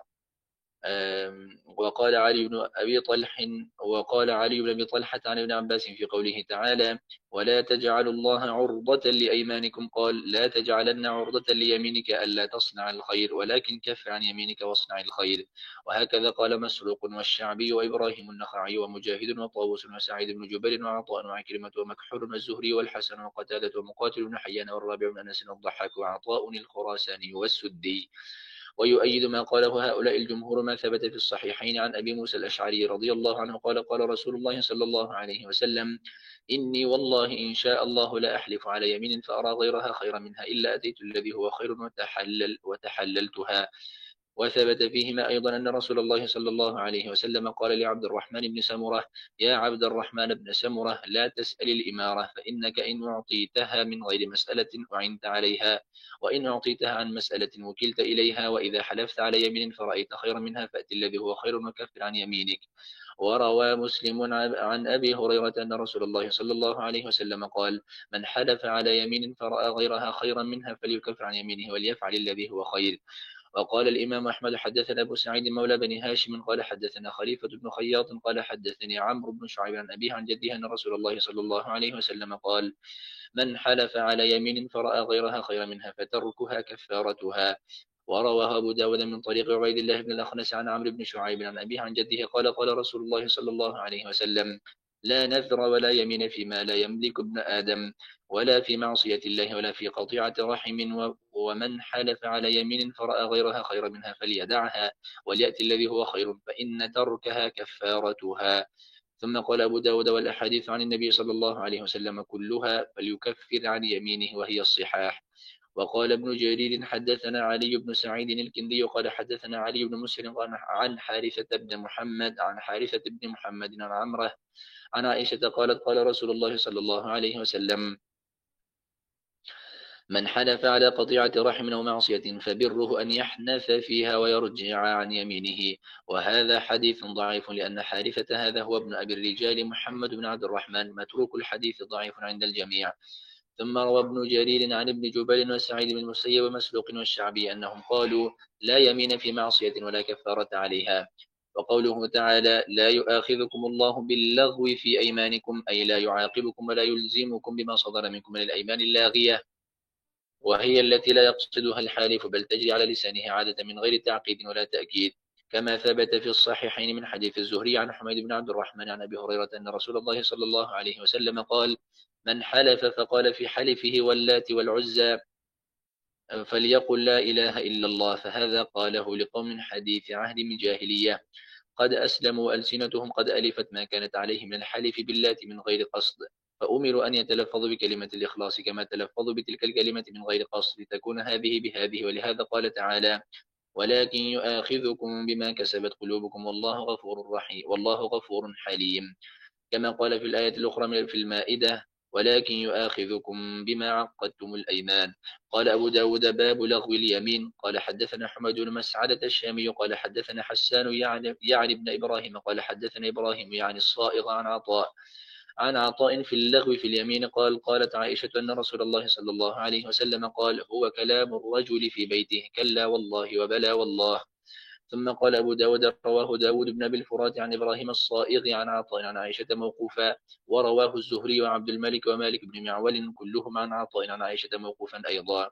وقال علي بن أبي طلح وقال علي بن أبي طلحة عن ابن عباس في قوله تعالى ولا تجعلوا الله عرضة لأيمانكم قال لا تجعلن عرضة ليمينك ألا تصنع الخير ولكن كف عن يمينك واصنع الخير. وهكذا قال مسروق والشعبي وإبراهيم النخعي ومجاهد وطاووس وسعيد بن جبل وعطاء وعكرمة ومكحول والزهري والحسن وقتادة ومقاتل بن حيان والرابع بن أنس والضحاك وعطاء الخراساني والسدي. ويؤيد ما قاله هؤلاء الجمهور ما ثبت في الصحيحين عن أبي موسى الأشعري رضي الله عنه قال قال رسول الله صلى الله عليه وسلم إني والله إن شاء الله لا أحلف على يمين فأرى غيرها خيرا منها إلا أتيت الذي هو خير وتحلل وتحللتها. وثبت فيهما أيضا أن رسول الله صلى الله عليه وسلم قال لعبد الرحمن بن سمرة يا عبد الرحمن بن سمرة لا تسأل الإمارة فإنك إن أعطيتها من غير مسألة أعنت عليها وإن أعطيتها عن مسألة وكلت إليها وإذا حلفت على يمين فرأيت خيرا منها فأت الذي هو خير وكفر عن يمينك. وروى مسلم عن أبي هريرة أن رسول الله صلى الله عليه وسلم قال من حلف على يمين فرأى غيرها خيرا منها فليكفر عن يمينه وليفعل الذي هو خير. وقال الإمام أحمد حدثنا أبو سعيد مولى بن هاشم قال حدثنا خليفة بن خياط قال حدثني عمرو بن شعيب عن أبيه عن جده أن رسول الله صلى الله عليه وسلم قال من حلف على يمين فرأى غيرها خيرا منها فتركها كفارتها. ورواه أبو داود من طريق عبيد الله بن الأخنس عن عمرو بن شعيب عن أبيه عن جده قال قال رسول الله صلى الله عليه وسلم لا نذر ولا يمين فيما لا يملك ابن آدم ولا في معصية الله ولا في قطيعة رحم. ومن حلف على يمين فرأى غيرها خيرا منها فليدعها وليأتي الذي هو خير فإن تركها كفارتها. ثم قال أبو داود والأحاديث عن النبي صلى الله عليه وسلم كلها فليكفر عن يمينه وهي الصحاح. وقال ابن جرير حدثنا علي بن سعيد الكندي قال حدثنا علي بن مسلم عن حارثة بن محمد عن حارثة بن محمد عن عمره عن عائشة قالت قال رسول الله صلى الله عليه وسلم من حلف على قطيعة رحم أو معصية فبره أن يحنث فيها ويرجع عن يمينه. وهذا حديث ضعيف لأن حارثة هذا هو ابن أبي الرجال محمد بن عبد الرحمن متروك الحديث ضعيف عند الجميع. ثم روى ابن جرير عن ابن جبل وسعيد بن المسيب ومسروق والشعبي أنهم قالوا لا يمين في معصية ولا كفارة عليها. وقوله تعالى لا يؤاخذكم الله باللغو في أيمانكم أي لا يعاقبكم ولا يلزمكم بما صدر منكم من الأيمان اللاغية، وهي التي لا يقصدها الحالف بل تجري على لسانه عادة من غير تعقيد ولا تأكيد، كما ثبت في الصحيحين من حديث الزهري عن حميد بن عبد الرحمن عن أبي هريرة أن رسول الله صلى الله عليه وسلم قال من حلف فقال في حلفه واللات والعزى فليقل لا إله إلا الله، فهذا قاله لقوم حديث عهد من جاهلية قد أسلموا ألسنتهم قد ألفت ما كانت عليه من الحلف باللات من غير قصد، فأمروا أن يتلفظوا بكلمة الإخلاص كما تلفظوا بتلك الكلمة من غير قصد لتكون هذه بهذه. ولهذا قال تعالى ولكن يؤاخذكم بما كسبت قلوبكم والله غفور رحيم والله غفور حليم، كما قال في الآية الأخرى في المائدة ولكن يؤاخذكم بما عقدتم الأيمان. قال أبو داود باب لغو اليمين. قال حدثنا حمد بن مسعدة الشامي قال حدثنا حسان يعني, يعني ابن إبراهيم قال حدثنا إبراهيم يعني الصائغ عن عطاء عن عطاء في اللغو في اليمين قال قالت عائشة أن رسول الله صلى الله عليه وسلم قال هو كلام الرجل في بيته كلا والله وبلا والله. ثم قال أبو داود رواه داود بن أبي الفرات عن إبراهيم الصائغ عن عطاء عن عائشة موقوفا، ورواه الزهري وعبد الملك ومالك بن معول كلهم عن عطاء عن عائشة موقوفا أيضا.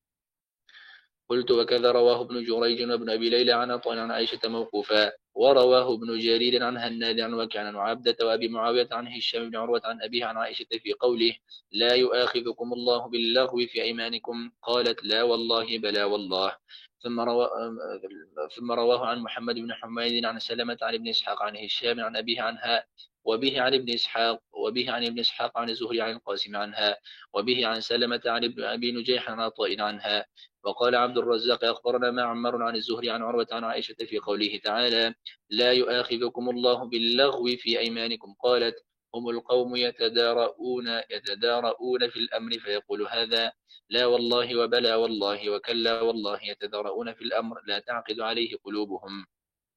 قلت وكذا رواه ابن جريج وابن أبي ليلى عن عطاء عن عائشة موقوفا، ورواه ابن جرير عن هناد عن وكيع عن عبدة وأبي معاوية عن هشام بن عروة عن أبيه عن عائشة في قوله لا يؤاخذكم الله باللغو في أيمانكم قالت لا والله بلا والله. ثم, روى ثم رواه عن محمد بن حميد عن سلمة عن ابن إسحاق عن هشام عن أبيه عنها وبه عن ابن إسحاق وبه عن ابن إسحاق عن الزهري عن القاسم عنها وبه عن سلمة عن ابن أبي نجيح عن عطاء عنها. وقال عبد الرزاق أخبرنا معمر عن الزهري عن عروة عن عائشة في قوله تعالى لا يؤاخذكم الله باللغو في أيمانكم قالت هم القوم يتدارؤون يتدارؤون في الأمر فيقول هذا لا والله وبلا والله وكلا والله يتدارؤون في الأمر لا تعقد عليه قلوبهم.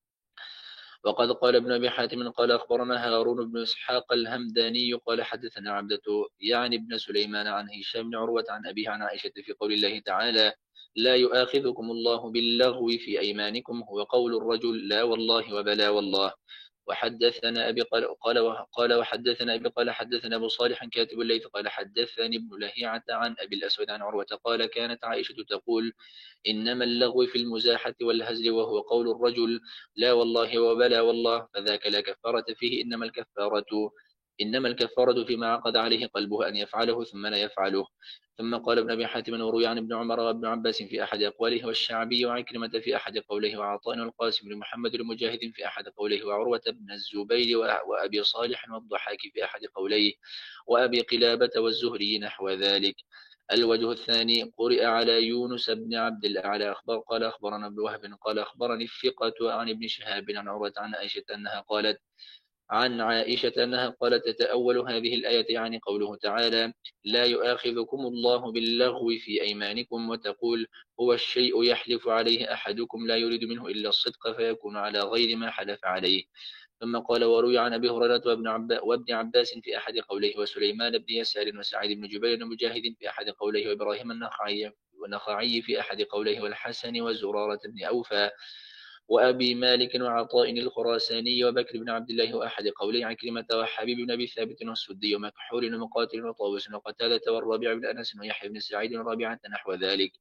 وقد قال ابن أبي حاتم قال أخبرنا هارون بن إسحاق الهمداني قال حدثنا عبدة يعني ابن سليمان عن هشام بن عروة عن أبيه عن عائشة في قول الله تعالى لا يؤاخذكم الله باللغو في أيمانكم هو قول الرجل لا والله وبلا والله. وحدثنا أبي قال قال قال وحدثنا أبي قال حدثنا أبو صالح كاتب الليث قال حدثني ابن لهيعة عن أبي الأسود عن عروة قال كانت عائشة تقول إنما اللغو في المزاحة والهزل وهو قول الرجل لا والله وبلا والله فذاك لا كفارة فيه إنما الكفارة إنما الكفارة فيما عقد عليه قلبه أن يفعله ثم لا يفعله. ثم قال ابن أبي حاتم وروي عن ابن عمر وابن عباس في أحد أقواله والشعبي وعكرمة في أحد قوله وعطاء والقاسم بن محمد المجاهد في أحد قوله وعروة بن الزبير وأبي صالح والضحاك في أحد قوليه وأبي قلابة والزهري نحو ذلك. الوجه الثاني قرئ على يونس بن عبد الأعلى أخبر قال أخبرنا ابن وهب قال أخبرني الثقة عن ابن شهاب عن عروة عن عائشة أنها قالت عن عائشة أنها قالت تتأول هذه الآية يعني قوله تعالى لا يؤاخذكم الله باللغو في أيمانكم وتقول هو الشيء يحلف عليه أحدكم لا يريد منه إلا الصدق فيكون على غير ما حلف عليه. ثم قال وروي عن أبي هريرة وابن, عبا وابن عباس في أحد قوله وسليمان بن يسار وسعيد بن جبير ومجاهد في أحد قوله وإبراهيم النخعي والنخعي في أحد قوله والحسن وزرارة بن أوفى وأبي مالك وعطاء الخراساني وبكر بن عبد الله وأحد قولي عكرمة وحبيب بن أبي ثابت والسدي ومكحول ومقاتل وطاووس وقتادة والرابع بن أنس ويحيى بن سعيد رابعة نحو ذلك.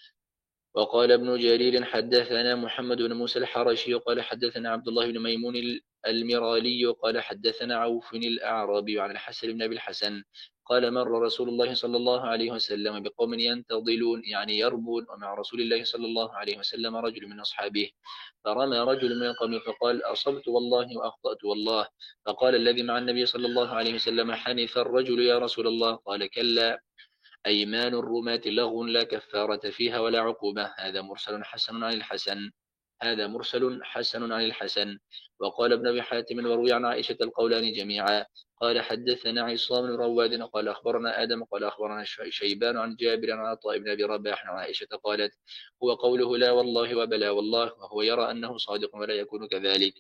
وقال ابن جرير حدثنا محمد بن موسى الحرشي قال حدثنا عبد الله بن ميمون المرالي قال حدثنا عوف الأعرابي عن الحسن بن أبي الحسن قال مر رسول الله صلى الله عليه وسلم بقوم ينتظلون يعني يربون ومع رسول الله صلى الله عليه وسلم رجل من أصحابه فرمى رجل من القوم فقال أصبت والله وأخطأت والله. فقال الذي مع النبي صلى الله عليه وسلم حنث الرجل يا رسول الله قال كلا أيمان الرماة لغو لا كفارة فيها ولا عقوبة. هذا مرسل حسن عن الحسن. هذا مرسل حسن عن الحسن. وقال ابن أبي حاتم وروي عن عائشة القولان جميعا. قال حدثنا عصام بن رواد قال أخبرنا آدم قال أخبرنا شيبان عن جابر عن عطاء بن أبي رباح عن عائشة قالت هو قوله لا والله وبلا والله، وهو يرى أنه صادق ولا يكون كذلك.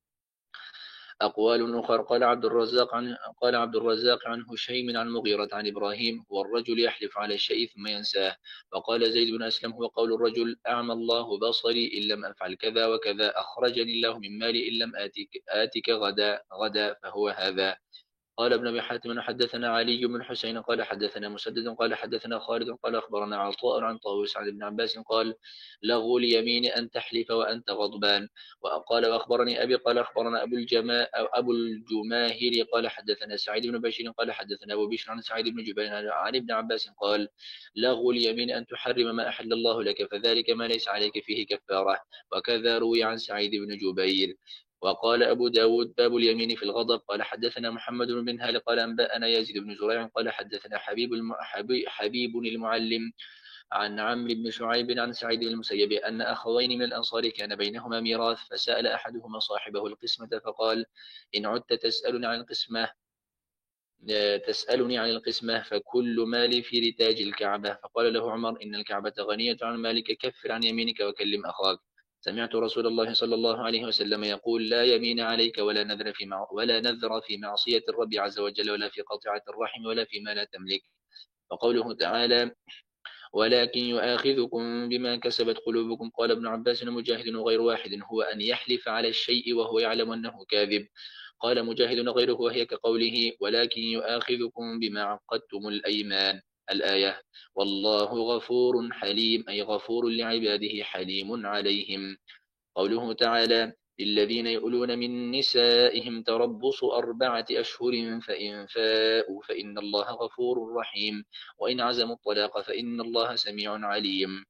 أقوال أخرى قال عبد الرزاق عن قال عبد الرزاق عن هشيم عن مغيرة عن إبراهيم والرجل يحلف على الشيء ثم ينساه. وقال زيد بن أسلم هو قول الرجل أعمى الله بصري إن لم أفعل كذا وكذا، أخرجني الله من مالي إن لم آتك, آتك غدا غدا فهو هذا. قال ابن أبي حاتم حدثنا علي بن حسين قال حدثنا مسدد قال حدثنا خالد قال أخبرنا عطاء عن طاووس عن ابن عباس قال لغو اليمين أن تحلف وأنت غضبان. وقال وأخبرني أبي قال أخبرنا أبو الجماء أو أبو الجماهير قال حدثنا سعيد بن بشير قال حدثنا أبو بشر عن سعيد بن جبير عن ابن عباس قال لغو اليمين أن تحرم ما أحل الله لك فذلك ما ليس عليك فيه كفارة. وكذا روي عن سعيد بن جبير. وقال أبو داود باب اليمين في الغضب قال حدثنا محمد بن منهال قال أنبأنا يزيد بن زريع قال حدثنا حبيب, الم... حبيب المعلم عن عمرو بن شعيب عن سعيد بن المسيب أن أخوين من الأنصار كان بينهما ميراث فسأل أحدهما صاحبه القسمة فقال إن عدت تسألني عن القسمة تسألني عن القسمة فكل مالي في رتاج الكعبة. فقال له عمر إن الكعبة غنية عن مالك كفر عن يمينك وكلم أخاك. سمعت رسول الله صلى الله عليه وسلم يقول لا يمين عليك ولا نذر في مع... ولا نذر في معصية الرب عز وجل ولا في قطيعة الرحم ولا فيما لا تملك. وقوله تعالى ولكن يؤاخذكم بما كسبت قلوبكم. قال ابن عباس مجاهد وغير واحد هو أن يحلف على الشيء وهو يعلم أنه كاذب. قال مجاهد وغيره وهي كقوله ولكن يؤاخذكم بما عقدتم الأيمان الآية. والله غفور حليم أي غفور لعباده حليم عليهم. قوله تعالى للذين يؤلون من نسائهم تربص أربعة أشهر فإن فاءوا فإن الله غفور رحيم وإن عزموا الطلاق فإن الله سميع عليم.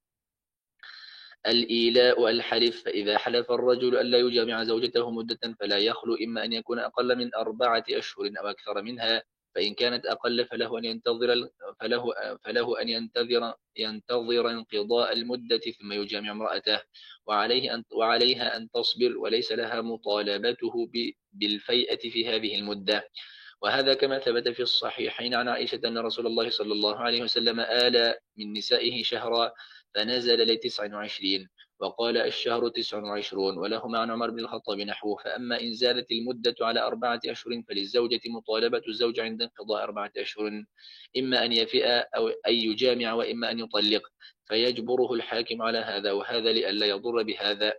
الإيلاء الحلف فإذا حلف الرجل ألا يجامع زوجته مدة فلا يخلو إما أن يكون أقل من أربعة أشهر أو أكثر منها فإن كانت أقل فله أن ينتظر فله فله أن ينتظر ينتظر انقضاء المدة ثم يجامع امرأته وعليه أن وعليها أن تصبر وليس لها مطالبته بالفيئة في هذه المدة. وهذا كما ثبت في الصحيحين عن عائشة أن رسول الله صلى الله عليه وسلم آل من نسائه شهرا فنزل لتسع وعشرين وقال الشهر تسع وعشرون. ولهما عن عمر بن الخطاب نحوه. فأما إن زادت المدة على أربعة أشهر فللزوجة مطالبة الزوج عند انقضاء أربعة أشهر إما أن يفئ أو أن يجامع وإما أن يطلق فيجبره الحاكم على هذا وهذا لئلا يضر بهذا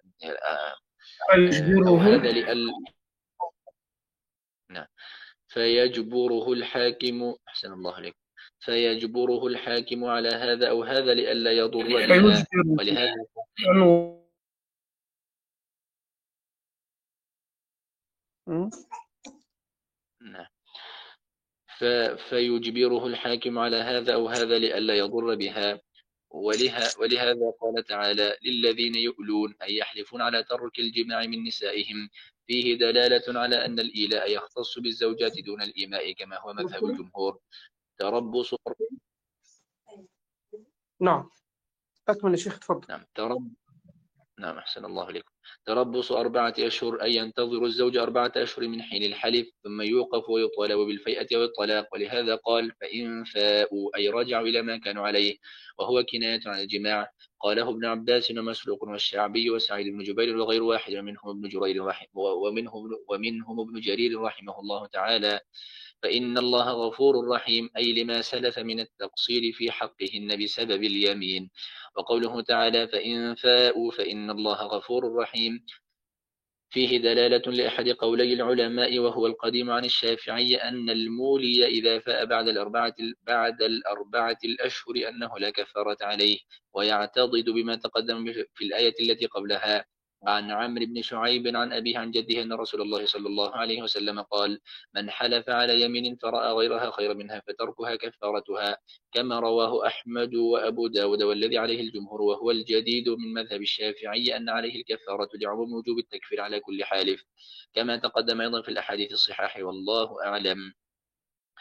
أو هذا لئلا نعم فيجبره الحاكم أحسن الله عليك فيجبره الحاكم على هذا أو هذا لئلا يضر بها. ولهذا نعم فيجبره الحاكم على هذا أو هذا لئلا يضر بها. ولها ولهذا قال تعالى للذين يؤلون أي يحلفون على ترك الجماع من نسائهم فيه دلالة على أن الإيلاء يختص بالزوجات دون الإيماء كما هو مذهب الجمهور. تربص نعم أكمل يا شيخ تفضل. نعم ترب نعم أحسن الله عليكم. تربص أربعة أشهر أي ينتظر الزوج أربعة أشهر من حين الحلف ثم يوقف ويطالب بالفيئة والطلاق. ولهذا قال فإن فاءوا أي رجعوا إلى ما كانوا عليه وهو كناية عن الجماع. قاله ابن عباس ومسروق والشعبي وسعيد بن جبير وغير واحد ومنهم ابن جرير ومنهم ومنهم ابن جرير رحمه الله تعالى. فإن الله غفور رحيم أي لما سلف من التقصير في حقهن بسبب اليمين. وقوله تعالى فإن فاءوا فإن الله غفور رحيم فيه دلالة لأحد قولي العلماء وهو القديم عن الشافعي أن المولي إذا فاء بعد الأربعة بعد الأربعة الأشهر أنه لا كفارة عليه ويعتضد بما تقدم في الآية التي قبلها. عن عمرو بن شعيب عن أبيه عن جده أن رسول الله صلى الله عليه وسلم قال من حلف على يمين فرأى غيرها خير منها فتركها كفارتها كما رواه أحمد وأبو داود والذي عليه الجمهور وهو الجديد من مذهب الشافعي أن عليه الكفارة لعموم وجوب التكفير على كل حالف كما تقدم أيضا في الأحاديث الصحاح والله أعلم.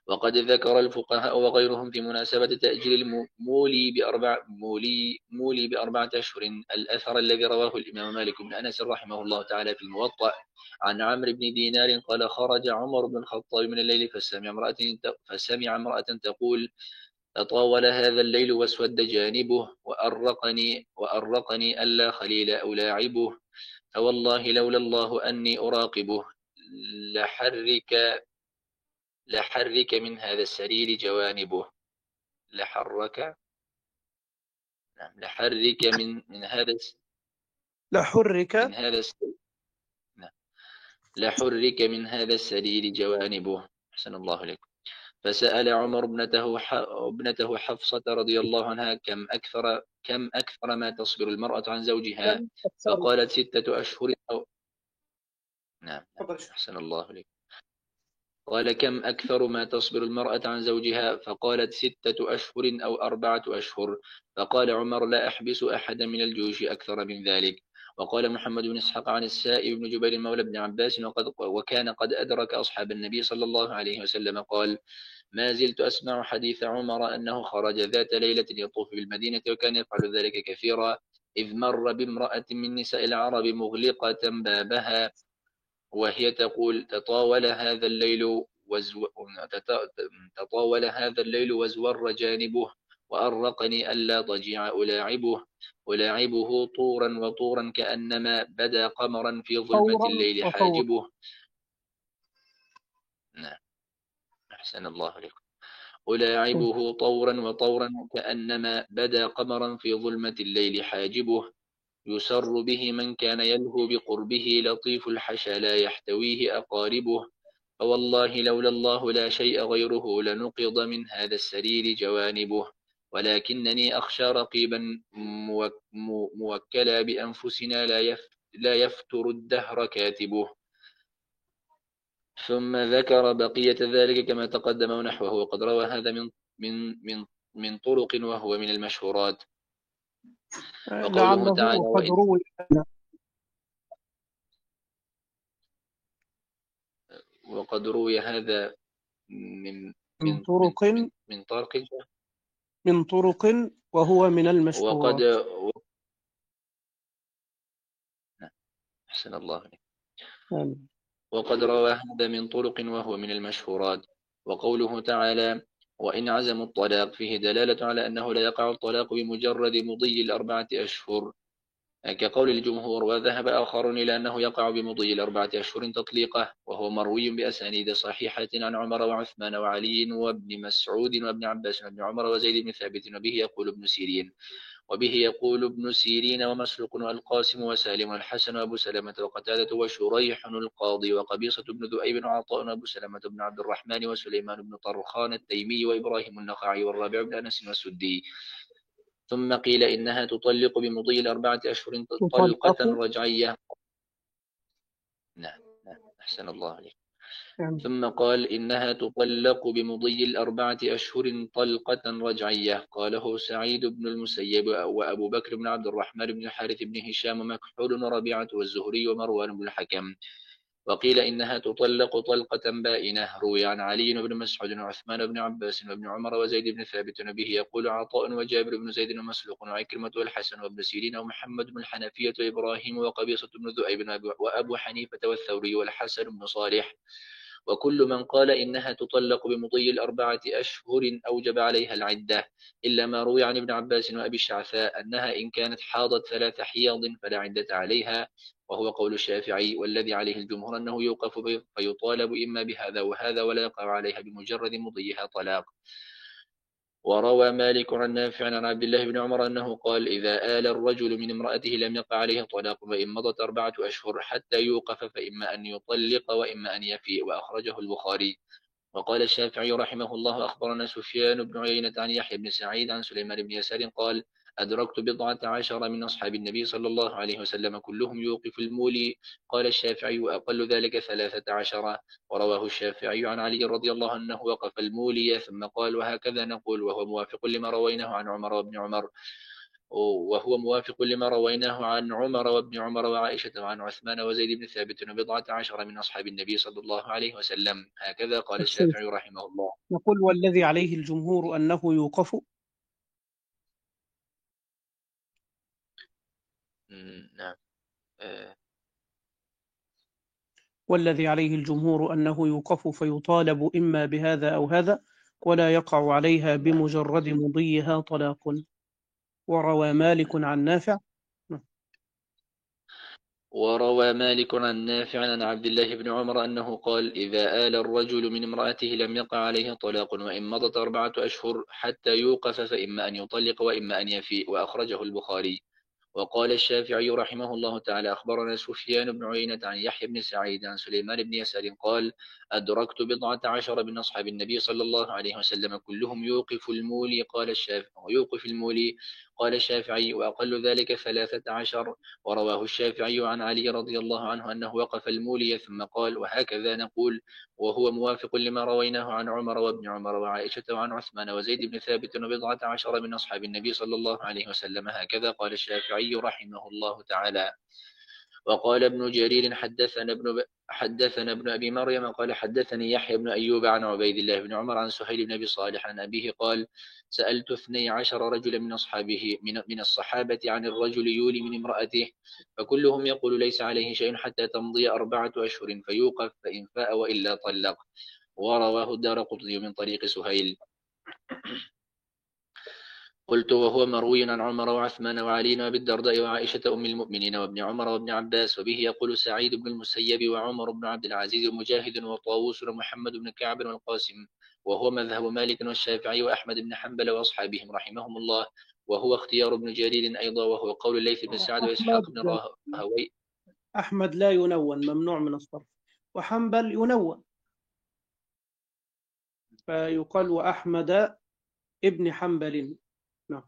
وقد ذكر الفقهاء وغيرهم في مناسبة تأجيل المولي بأربع مولي مولي بأربعة أشهر الأثر الذي رواه الإمام مالك بن أنس رحمه الله تعالى في الموطأ عن عمرو بن دينار قال خرج عمر بن الخطاب من الليل فسمع امرأة فسمع امرأة تقول تطاول هذا الليل واسود جانبه وأرقني وأرقني ألا خليل ألاعبه فوالله لولا الله أني أراقبه لحرك لحرك من هذا السرير جوانبه لحرك نعم لحرك من من هذا لحرك من هذا نعم لحرك من هذا السرير جوانبه. أحسن الله عليكم. فسأل عمر ابنته ابنته حفصة رضي الله عنها كم أكثر كم أكثر ما تصبر المرأة عن زوجها فقالت ستة أشهر أو نعم أحسن الله عليكم. قال كم أكثر ما تصبر المرأة عن زوجها فقالت ستة أشهر أو أربعة أشهر فقال عمر لا أحبس أحدا من الجيوش أكثر من ذلك. وقال محمد بن إسحاق عن السائب بن جبير مولى بن عباس وقد وكان قد أدرك أصحاب النبي صلى الله عليه وسلم قال ما زلت أسمع حديث عمر أنه خرج ذات ليلة يطوف بالمدينة وكان يفعل ذلك كثيرا إذ مر بامرأة من نساء العرب مغلقة بابها وهي تقول تطاول هذا الليل وزو... تطاول هذا الليل وزور جانبه وأرقني ألا ضجيع ألاعبه ألاعبه طورا وطورا كأنما بدا قمرا في ظلمة الليل حاجبه. نعم أحسن الله عليكم. ألاعبه طورا وطورا كأنما بدا قمرا في ظلمة الليل حاجبه يسر به من كان يلهو بقربه لطيف الحشا لا يحتويه أقاربه فوالله لولا الله لا شيء غيره لنقض من هذا السرير جوانبه ولكنني أخشى رقيبا موكلا بأنفسنا لا يفتر الدهر كاتبه. ثم ذكر بقية ذلك كما تقدم ونحوه وقد روى هذا من من من من طرق وهو من المشهورات. وقوله تعالى قد روي وقد روي هذا من من طرق من, من طرق من طرق وهو من المشهورات. وقد أحسن الله عليك. وقد روى هذا من طرق وهو من المشهورات. وقوله تعالى وإن عزموا الطلاق فيه دلالة على أنه لا يقع الطلاق بمجرد مضي الأربعة أشهر كقول الجمهور. وذهب آخرون إلى أنه يقع بمضي الأربعة أشهر تطليقه وهو مروي بأسانيد صحيحة عن عمر وعثمان وعلي وابن مسعود وابن عباس وابن عمر وزيد بن ثابت وبه يقول ابن سيرين وبه يقول ابن سيرين ومسروق والقاسم وسالم والحسن وأبو سلمة وقتادة وشريح القاضي وقبيصة بن ذؤيب وعطاء وأبو سلمة بن عبد الرحمن وسليمان بن طرخان التيمي وإبراهيم النخعي والرابع بن أنس والسدي. ثم قيل إنها تطلق بمضي الأربعة أشهر طلقة رجعية. نعم نعم أحسن الله عليك. ثم قال إنها تطلق بمضي الأربعة أشهر طلقة رجعية قاله سعيد بن المسيب وأبو بكر بن عبد الرحمن بن الحارث بن هشام ومكحول وربيعة والزهري ومروان بن الحكم. وقيل إنها تطلق طلقة بائنة روي عن علي وابن مسعود وعثمان بن عباس وابن عمر وزيد بن ثابت وبه يقول عطاء وجابر بن زيد ومسروق وعكرمة والحسن وابن سيرين ومحمد بن الحنفية وإبراهيم وقبيصة بن ذؤيب وأبو حنيفة والثوري والحسن بن صالح. وكل من قال إنها تطلق بمضي الأربعة أشهر أوجب عليها العدة إلا ما روي عن ابن عباس وأبي الشعثاء أنها إن كانت حاضت ثلاث حيض فلا عدة عليها وهو قول الشافعي والذي عليه الجمهور أنه يوقف فيطالب إما بهذا وهذا ولا يقع عليها بمجرد مضيها طلاق. وروى مالك عن نافع عن عبد الله بن عمر أنه قال إذا آل الرجل من امرأته لم يقع عليه طلاق وإن مضت أربعة أشهر حتى يوقف فإما أن يطلق وإما أن يفيء وأخرجه البخاري. وقال الشافعي رحمه الله أخبرنا سفيان بن عيينة عن يحيى بن سعيد عن سليمان بن يسار قال أدركت بضعة عشر من أصحاب النبي صلى الله عليه وسلم كلهم يوقف المولي. قال الشافعي وأقل ذلك ثلاثة عشر. ورواه الشافعي عن علي رضي الله عنه وقف المولي ثم قال وهكذا نقول وهو موافق لما رويناه عن عمر وابن عمر وهو موافق لما رويناه عن عمر وابن عمر وعائشة وعن عثمان وزيد بن ثابت وبضعة عشر من أصحاب النبي صلى الله عليه وسلم. هكذا قال الشيخ الشافعي رحمه الله. نقول والذي عليه الجمهور أنه يوقف. نعم. آه. والذي عليه الجمهور أنه يوقف فيطالب إما بهذا أو هذا، ولا يقع عليها بمجرد مضيها طلاق. وروى مالك عن نافع. وروى مالك عن نافع عن عبد الله بن عمر أنه قال: إذا آل الرجل من امرأته لم يقع عليه طلاق، وإن مضت أربعة أشهر حتى يوقف فإما أن يطلق وإما أن يفيء. وأخرجه البخاري. وقال الشافعي رحمه الله تعالى: أخبرنا سفيان بن عيينة عن يحيى بن سعيد عن سليمان بن يسار قال: أدركت بضعة عشر من أصحاب النبي صلى الله عليه وسلم كلهم يوقف المولي. قال الشافعي: يوقف المولي. قال الشافعي: وأقل ذلك ثلاثة عشر. ورواه الشافعي عن علي رضي الله عنه أنه وقف المولي ثم قال: وهكذا نقول. وهو موافق لما رويناه عن عمر وابن عمر وعائشة وعن عثمان وزيد بن ثابت وبضعة عشر من أصحاب النبي صلى الله عليه وسلم. هكذا قال الشافعي رحمه الله تعالى. وقال ابن جرير: حدثنا ابن ب... حدثنا ابن أبي مريم قال: حدثني يحيى بن أيوب عن عبيد الله بن عمر عن سهيل بن أبي صالح عن أبيه قال: سألت اثني عشر رجلا من أصحابه من, من الصحابة عن الرجل يولي من امرأته، فكلهم يقول ليس عليه شيء حتى تمضي أربعة أشهر فيوقف فإن فاء وإلا طلق. ورواه الدارقطني من طريق سهيل. قلت: وهو مروي عن عمر وعثمان وعلي وابي الدرداء وعائشة أم المؤمنين وابن عمر وابن عباس، وبه يقول سعيد بن المسيب وعمر بن عبد العزيز ومجاهد وطاووس ومحمد بن كعب والقاسم، وهو مذهب مالك والشافعي وأحمد بن حنبل وأصحابهم رحمهم الله، وهو اختيار ابن جرير أيضا، وهو قول الليث بن سعد وإسحاق بن راهوي. أحمد لا ينون، ممنوع من الصرف. وحنبل ينون، فيقال وأحمد ابن حنبل. نعم.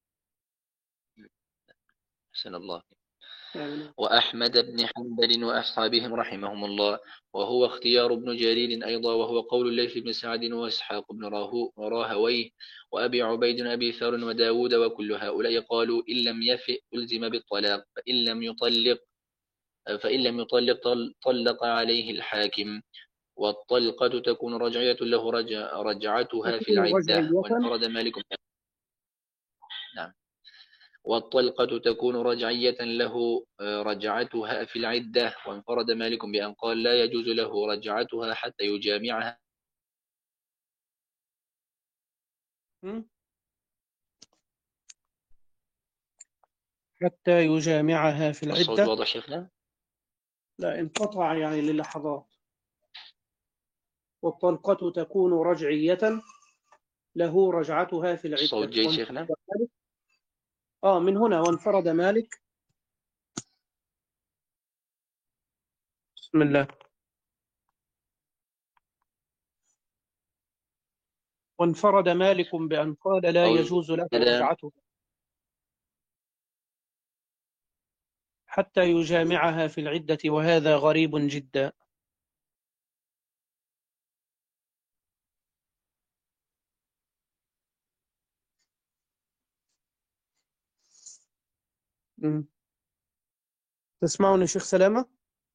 أحسن الله. يعني وأحمد بن حنبل وأصحابهم رحمهم الله، وهو اختيار ابن جرير أيضا، وهو قول الليث بن سعد وإسحاق بن راهويه وأبي عبيد أبي ثور وداود، وكل هؤلاء قالوا: إن لم يفئ ألزم بالطلاق، فإن لم يطلق فإن لم يطلق طلق عليه الحاكم. والطلقة تكون رجعية له رجع رجعتها في العدة. وانفرد مالك. نعم. والطلقة تكون رجعية له رجعتها في العدة. وانفرد مالك بأن قال: لا يجوز له رجعتها حتى يجامعها. حتى يجامعها في العدة. الصوت واضح شيخنا؟ لا، انقطع يعني للحظات. والطلقة تكون رجعية له رجعتها في العدة. الصوت جيد شيخنا؟ آه من هنا. وانفرد مالك. بسم الله. وانفرد مالك بأن قال: لا يجوز له رجعته حتى يجامعها في العدة، وهذا غريب جدا. م. تسمعني شيخ سلامة؟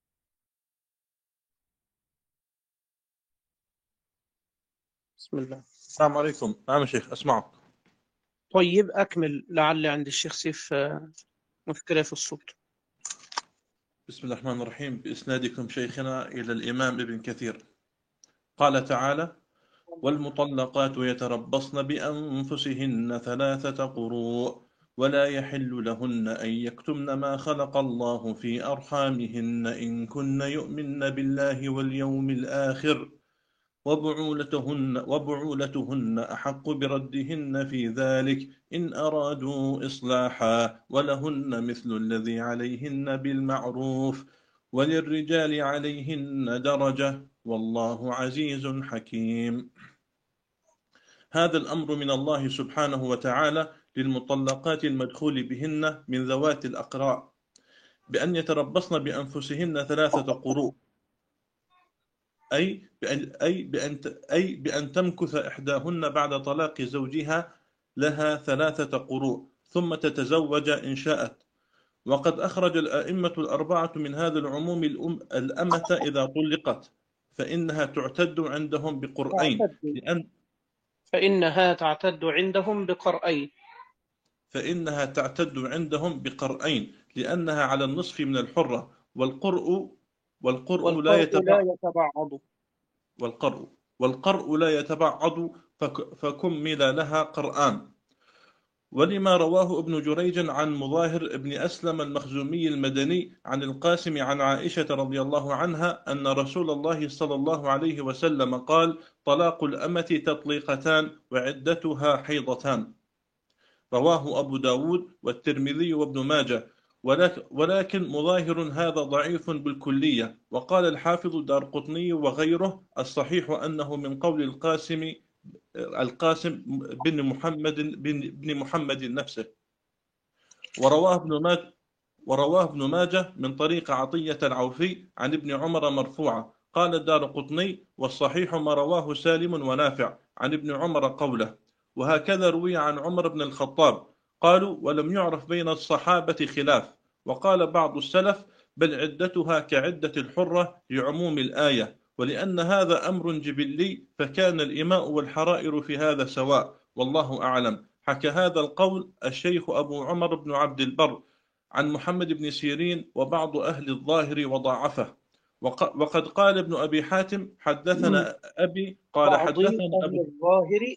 بسم الله. السلام عليكم. نعم شيخ أسمعك. طيب أكمل، لعل عند الشيخ سيف مشكلة في الصوت. بسم الله الرحمن الرحيم. بإسنادكم شيخنا إلى الإمام ابن كثير قال تعالى: والمطلقات يتربصن بأنفسهن ثلاثة قروء ولا يحل لهن أن يكتمن ما خلق الله في أرحامهن إن كن يؤمن بالله واليوم الآخر وبعولتهن, وبعولتهن أحق بردهن في ذلك إن أرادوا إصلاحا ولهن مثل الذي عليهن بالمعروف وللرجال عليهن درجة والله عزيز حكيم. هذا الأمر من الله سبحانه وتعالى للمطلقات المدخول بهن من ذوات الأقراء بأن يتربصن بأنفسهن ثلاثة قروء، أي بأن, أي, بأن, أي بأن تمكث إحداهن بعد طلاق زوجها لها ثلاثة قروء ثم تتزوج إن شاءت. وقد أخرج الأئمة الأربعة من هذا العموم الأم الأمة إذا طلقت فإنها تعتد عندهم بقرئين تعتد لأن فإنها تعتد عندهم بقرئين فإنها تعتد عندهم بقرئين لأنها على النصف من الحرة، والقرء والقرء لا والقرء لا يتبع يتبعض والقرء والقرء لا يتبعض فك فكمل لها قرآن. ولما رواه ابن جريج عن مظاهر ابن أسلم المخزومي المدني عن القاسم عن عائشة رضي الله عنها أن رسول الله صلى الله عليه وسلم قال: طلاق الأمة تطليقتان وعدتها حيضتان. رواه أبو داود والترمذي وابن ماجه، ولكن مظاهر هذا ضعيف بالكلية. وقال الحافظ الدارقطني وغيره: الصحيح أنه من قول القاسم القاسم بن محمد بن, بن محمد نفسه. ورواه ابن ماجه ورواه ابن ماجه من طريق عطية العوفي عن ابن عمر مرفوعة. قال الدارقطني: والصحيح ما رواه سالم ونافع عن ابن عمر قوله. وهكذا روي عن عمر بن الخطاب. قالوا: ولم يعرف بين الصحابة خلاف. وقال بعض السلف: بل عدتها كعدة الحرة لعموم الآية، ولأن هذا أمر جبلي فكان الإماء والحرائر في هذا سواء، والله أعلم. حكى هذا القول الشيخ أبو عمر بن عبد البر عن محمد بن سيرين وبعض أهل الظاهر وضعفه. وقد قال ابن أبي حاتم: حدثنا أبي قال حدثنا أهل الظاهر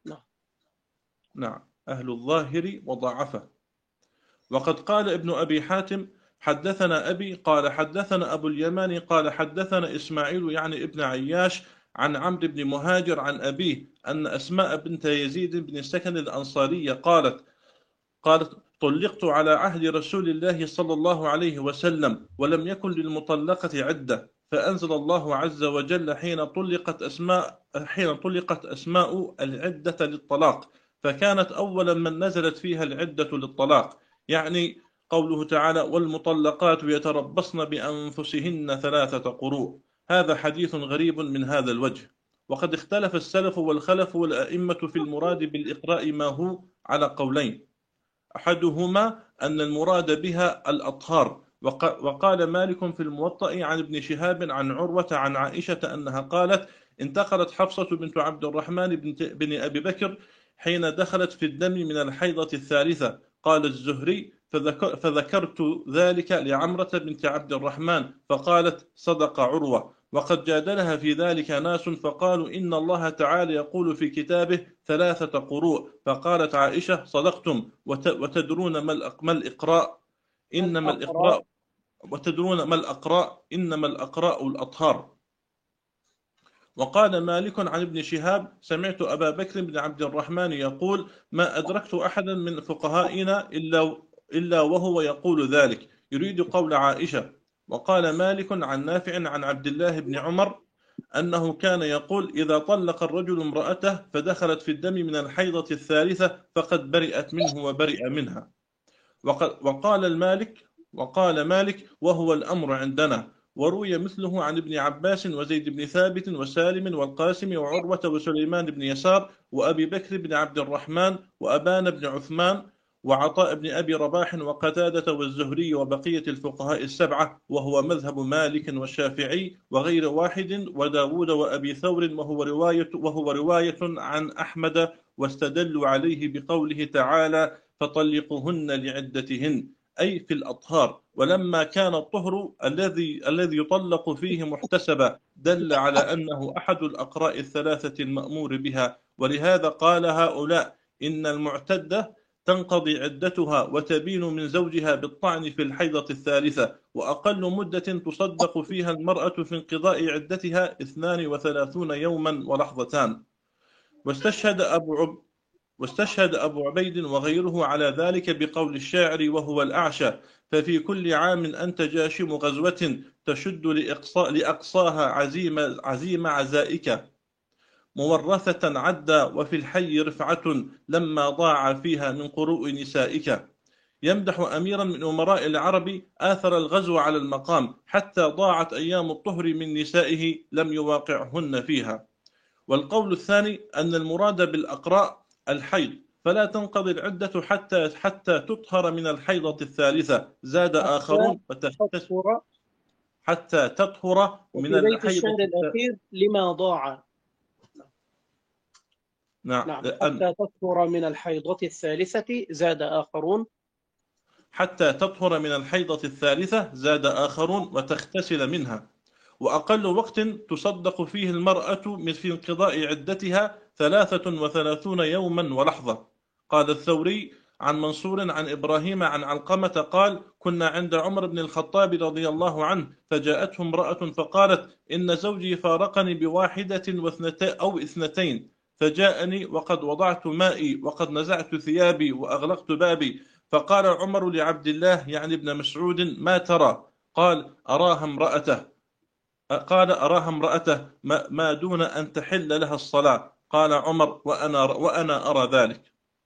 نعم أهل الظاهر وضعفه. وقد قال ابن أبي حاتم: حدثنا أبي قال حدثنا أبو اليمان قال حدثنا إسماعيل يعني ابن عياش عن عمرو بن مهاجر عن أبيه أن أسماء بنت يزيد بن السكن الأنصارية قالت قالت طلقت على عهد رسول الله صلى الله عليه وسلم ولم يكن للمطلقة عدة، فأنزل الله عز وجل حين طلقت أسماء حين طلقت أسماء العدة للطلاق، فكانت أولا من نزلت فيها العدة للطلاق، يعني قوله تعالى: والمطلقات يتربصن بأنفسهن ثلاثة قروء. هذا حديث غريب من هذا الوجه. وقد اختلف السلف والخلف والأئمة في المراد بالإقراء ما هو على قولين: أحدهما أن المراد بها الأطهار، وقال مالك في الموطأ عن ابن شهاب عن عروة عن عائشة أنها قالت: انتقلت حفصة بنت عبد الرحمن بن أبي بكر حين دخلت في الدم من الحيضة الثالثة. قال الزهري: فذكرت ذلك لعمرة بنت عبد الرحمن فقالت: صدق عروة. وقد جادلها في ذلك ناس فقالوا: إن الله تعالى يقول في كتابه ثلاثة قروء، فقالت عائشة: صدقتم. وتدرون ما الإقراء إنما الإقراء وتدرون ما الأقراء إنما الأقراء الأطهار. وقال مالك عن ابن شهاب: سمعت أبا بكر بن عبد الرحمن يقول: ما أدركت أحدا من فقهائنا إلا إلا وهو يقول ذلك، يريد قول عائشة. وقال مالك عن نافع عن عبد الله بن عمر أنه كان يقول: إذا طلق الرجل امرأته فدخلت في الدم من الحيضة الثالثة فقد برئت منه وبرئ منها. وقال المالك وقال مالك: وهو الأمر عندنا. وروي مثله عن ابن عباس وزيد بن ثابت وسالم والقاسم وعروة وسليمان بن يسار وأبي بكر بن عبد الرحمن وأبان بن عثمان وعطاء بن أبي رباح وقتادة والزهري وبقية الفقهاء السبعة، وهو مذهب مالك والشافعي وغير واحد وداود وأبي ثور، وهو رواية, وهو رواية عن أحمد، واستدلوا عليه بقوله تعالى: فطلقوهن لعدتهن، أي في الأطهار. ولما كان الطهر الذي الذي يطلق فيه محتسبا دل على أنه أحد الأقراء الثلاثة المأمور بها. ولهذا قال هؤلاء: إن المعتدة تنقضي عدتها وتبين من زوجها بالطعن في الحيضة الثالثة، وأقل مدة تصدق فيها المرأة في انقضاء عدتها اثنان وثلاثون يوما ولحظتان. واستشهد أبو عب واستشهد أبو عبيد وغيره على ذلك بقول الشاعر: وهو الأعشى، ففي كل عام أنت جاشم غزوة تشد لإقصاء لأقصاها عزيمة, عزيمة عزائك، مورثة عدا وفي الحي رفعة لما ضاع فيها من قروء نسائك. يمدح أميرا من أمراء العرب آثر الغزو على المقام حتى ضاعت أيام الطهر من نسائه لم يواقعهن فيها. والقول الثاني أن المراد بالأقراء الحيض، فلا تنقضي العدة حتى حتى تطهر من الحيضة الثالثة. زاد آخرون فتختس تطهر، حتى تطهر من وفي بيت الحيضة الشعر الثالثة. الأخير لما ضاع. نعم. نعم، أن- حتى تطهر من الحيضة الثالثة. زاد آخرون حتى تطهر من الحيضة الثالثة. زاد آخرون وتغتسل منها. وأقل وقت تصدق فيه المرأة من في انقضاء عدتها ثلاثة وثلاثون يوما ولحظة. قال الثوري عن منصور عن إبراهيم عن علقمة قال: كنا عند عمر بن الخطاب رضي الله عنه، فجاءته امرأة فقالت: إن زوجي فارقني بواحدة واثنتين أو اثنتين، فجاءني وقد وضعت مائي وقد نزعت ثيابي وأغلقت بابي. فقال عمر لعبد الله يعني ابن مسعود: ما ترى؟ قال: أراها امرأته قال أراها امرأته ما, ما دون أن تحل لها الصلاة. قال عمر: وأنا, وأنا أرى ذلك.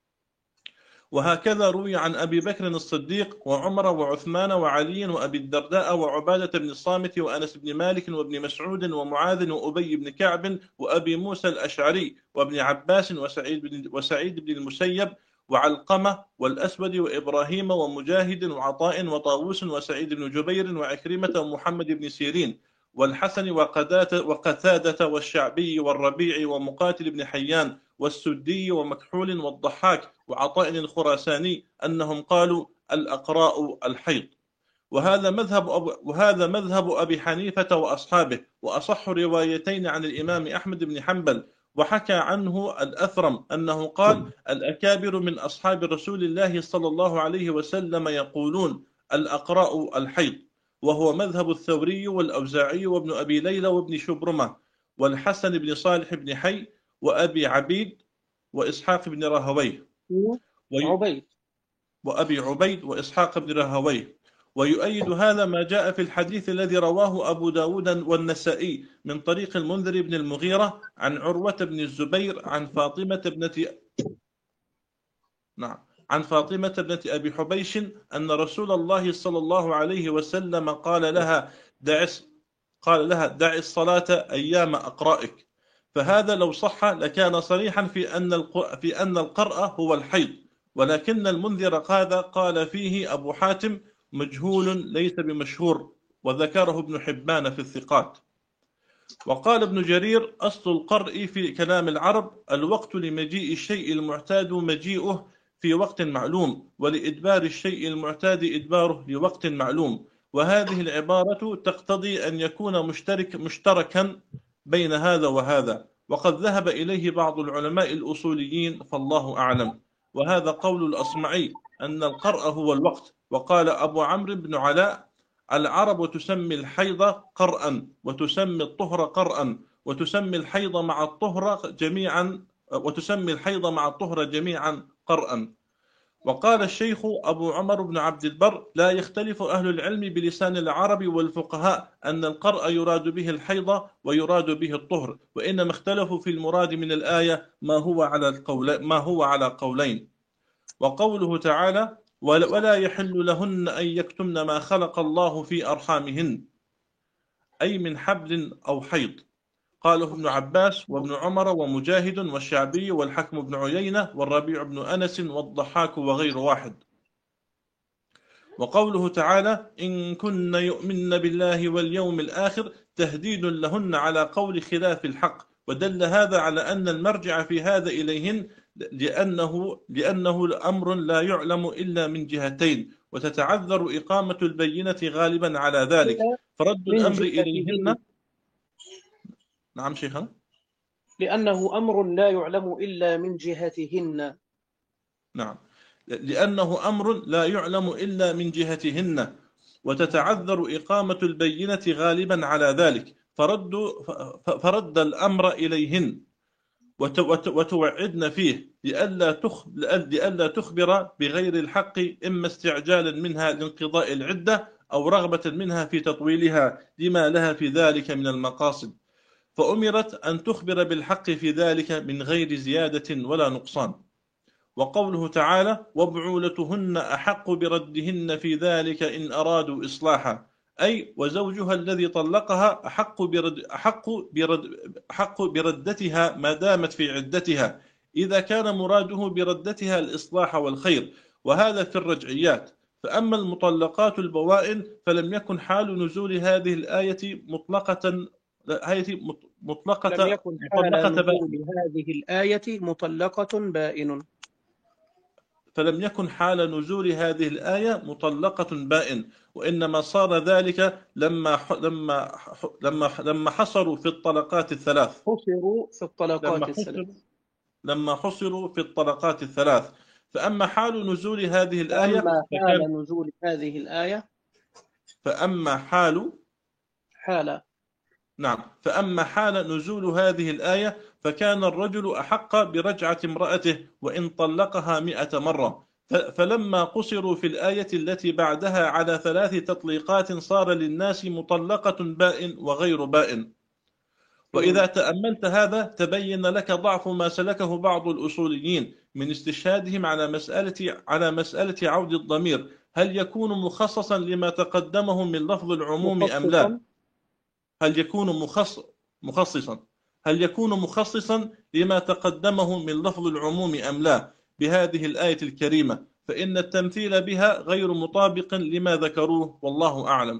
وهكذا روي عن أبي بكر الصديق وعمر وعثمان وعلي وأبي الدرداء وعبادة بن الصامت وأنس بن مالك وابن مسعود ومعاذ وأبي بن كعب وأبي موسى الأشعري وابن عباس وسعيد بن, وسعيد بن المسيب وعلقمة والأسود وإبراهيم ومجاهد وعطاء وطاووس وسعيد بن جبير وعكرمة ومحمد بن سيرين والحسن وقتادة والشعبي والربيع ومقاتل بن حيان والسدي ومكحول والضحاك وعطاء الخراساني أنهم قالوا: الأقراء الحيض. وهذا مذهب أبو وهذا مذهب أبي حنيفة وأصحابه، وأصح روايتين عن الإمام أحمد بن حنبل. وحكى عنه الأثرم أنه قال: الأكابر من أصحاب رسول الله صلى الله عليه وسلم يقولون: الأقراء الحيض. وهو مذهب الثوري والأوزاعي وابن أبي ليلى وابن شبرمة والحسن بن صالح بن حي وأبي عبيد وإسحاق بن راهويه عبيد وأبي عبيد وإسحاق بن راهويه. ويؤيد هذا ما جاء في الحديث الذي رواه أبو داود والنسائي من طريق المنذر بن المغيرة عن عروة بن الزبير عن فاطمة ابنة نعم عن فاطمة ابنة أبي حبيش أن رسول الله صلى الله عليه وسلم قال لها: دع قال لها دع الصلاة أيام أقرائك. فهذا لو صح لكان صريحا في أن في أن القرء هو الحيض، ولكن المنذر هذا قال فيه أبو حاتم: مجهول ليس بمشهور، وذكره ابن حبان في الثقات. وقال ابن جرير: أصل القرء في كلام العرب الوقت لمجيء الشيء المعتاد مجيئه في وقت معلوم، ولإدبار الشيء المعتاد إدباره لوقت معلوم. وهذه العبارة تقتضي أن يكون مشترك مشتركا بين هذا وهذا، وقد ذهب إليه بعض العلماء الأصوليين فالله أعلم. وهذا قول الأصمعي أن القرء هو الوقت. وقال أبو عمرو بن علاء: العرب تسمي الحيض قرءا، وتسمي الطهر قرءا، وتسمي الحيض مع الطهر جميعا وتسمي الحيض مع الطهر جميعا قرءا. وقال الشيخ أبو عمر بن عبد البر: لا يختلف أهل العلم بلسان العرب والفقهاء أن القرء يراد به الحيض ويراد به الطهر، وإنما اختلفوا في المراد من الآية ما هو على القول ما هو على قولين. وقوله تعالى: ولا يحل لهن أن يكتمن ما خلق الله في أرحامهن، أي من حبل أو حيض. قاله ابن عباس وابن عمر ومجاهد والشعبي والحكم بن عيينة والربيع بن أنس والضحاك وغير واحد. وقوله تعالى: إن كن يؤمن بالله واليوم الآخر تهديد لهن على قول خلاف الحق. ودل هذا على أن المرجع في هذا إليهن لأنه, لأنه أمر لا يعلم إلا من جهتين، وتتعذر إقامة البينة غالبا على ذلك، فرد الأمر إليهن. نعم شيخنا. لأنه أمر لا يعلم إلا من جهتهن. نعم، لأنه أمر لا يعلم إلا من جهتهن، وتتعذر إقامة البينة غالبا على ذلك، فرد, فرد الأمر إليهن وتوعدن فيه لئلا تخبر بغير الحق، إما استعجالا منها لانقضاء العدة أو رغبة منها في تطويلها لما لها في ذلك من المقاصد، فأمرت أن تخبر بالحق في ذلك من غير زيادة ولا نقصان. وقوله تعالى: وبعولتهن أحق بردهن في ذلك إن أرادوا إصلاحا، أي وزوجها الذي طلقها أحق برد أحق برد أحق بردتها ما دامت في عدتها، إذا كان مراده بردتها الإصلاح والخير، وهذا في الرجعيات. فأما المطلقات البوائن فلم يكن حال نزول هذه الآية مطلقة هذه مطلقة لم يكن حال مطلقة نزول بائن هذه الآية مطلقة بائن. فلم يكن حال نزول هذه الآية مطلقة بائن، وإنما صار ذلك لما لما لما لما حصروا في الطلقات الثلاث حصروا في الطلقات لما الثلاث حصروا لما حصروا في الطلقات الثلاث. فأما حال نزول هذه الآية فأما فكان حال نزول هذه الآية فأما حال حال نعم فأما حال نزول هذه الآية فكان الرجل أحق برجعة امرأته وإن طلقها مئة مرة. فلما قصروا في الآية التي بعدها على ثلاث تطليقات صار للناس مطلقة بائن وغير بائن. وإذا تأملت هذا تبين لك ضعف ما سلكه بعض الأصوليين من استشهادهم على مسألة على مسألة عود الضمير، هل يكون مخصصا لما تقدمه من لفظ العموم أم لا؟ هل يكون مخص... مخصصا هل يكون مخصصا لما تقدمه من لفظ العموم أم لا بهذه الآية الكريمة؟ فإن التمثيل بها غير مطابق لما ذكروه، والله أعلم.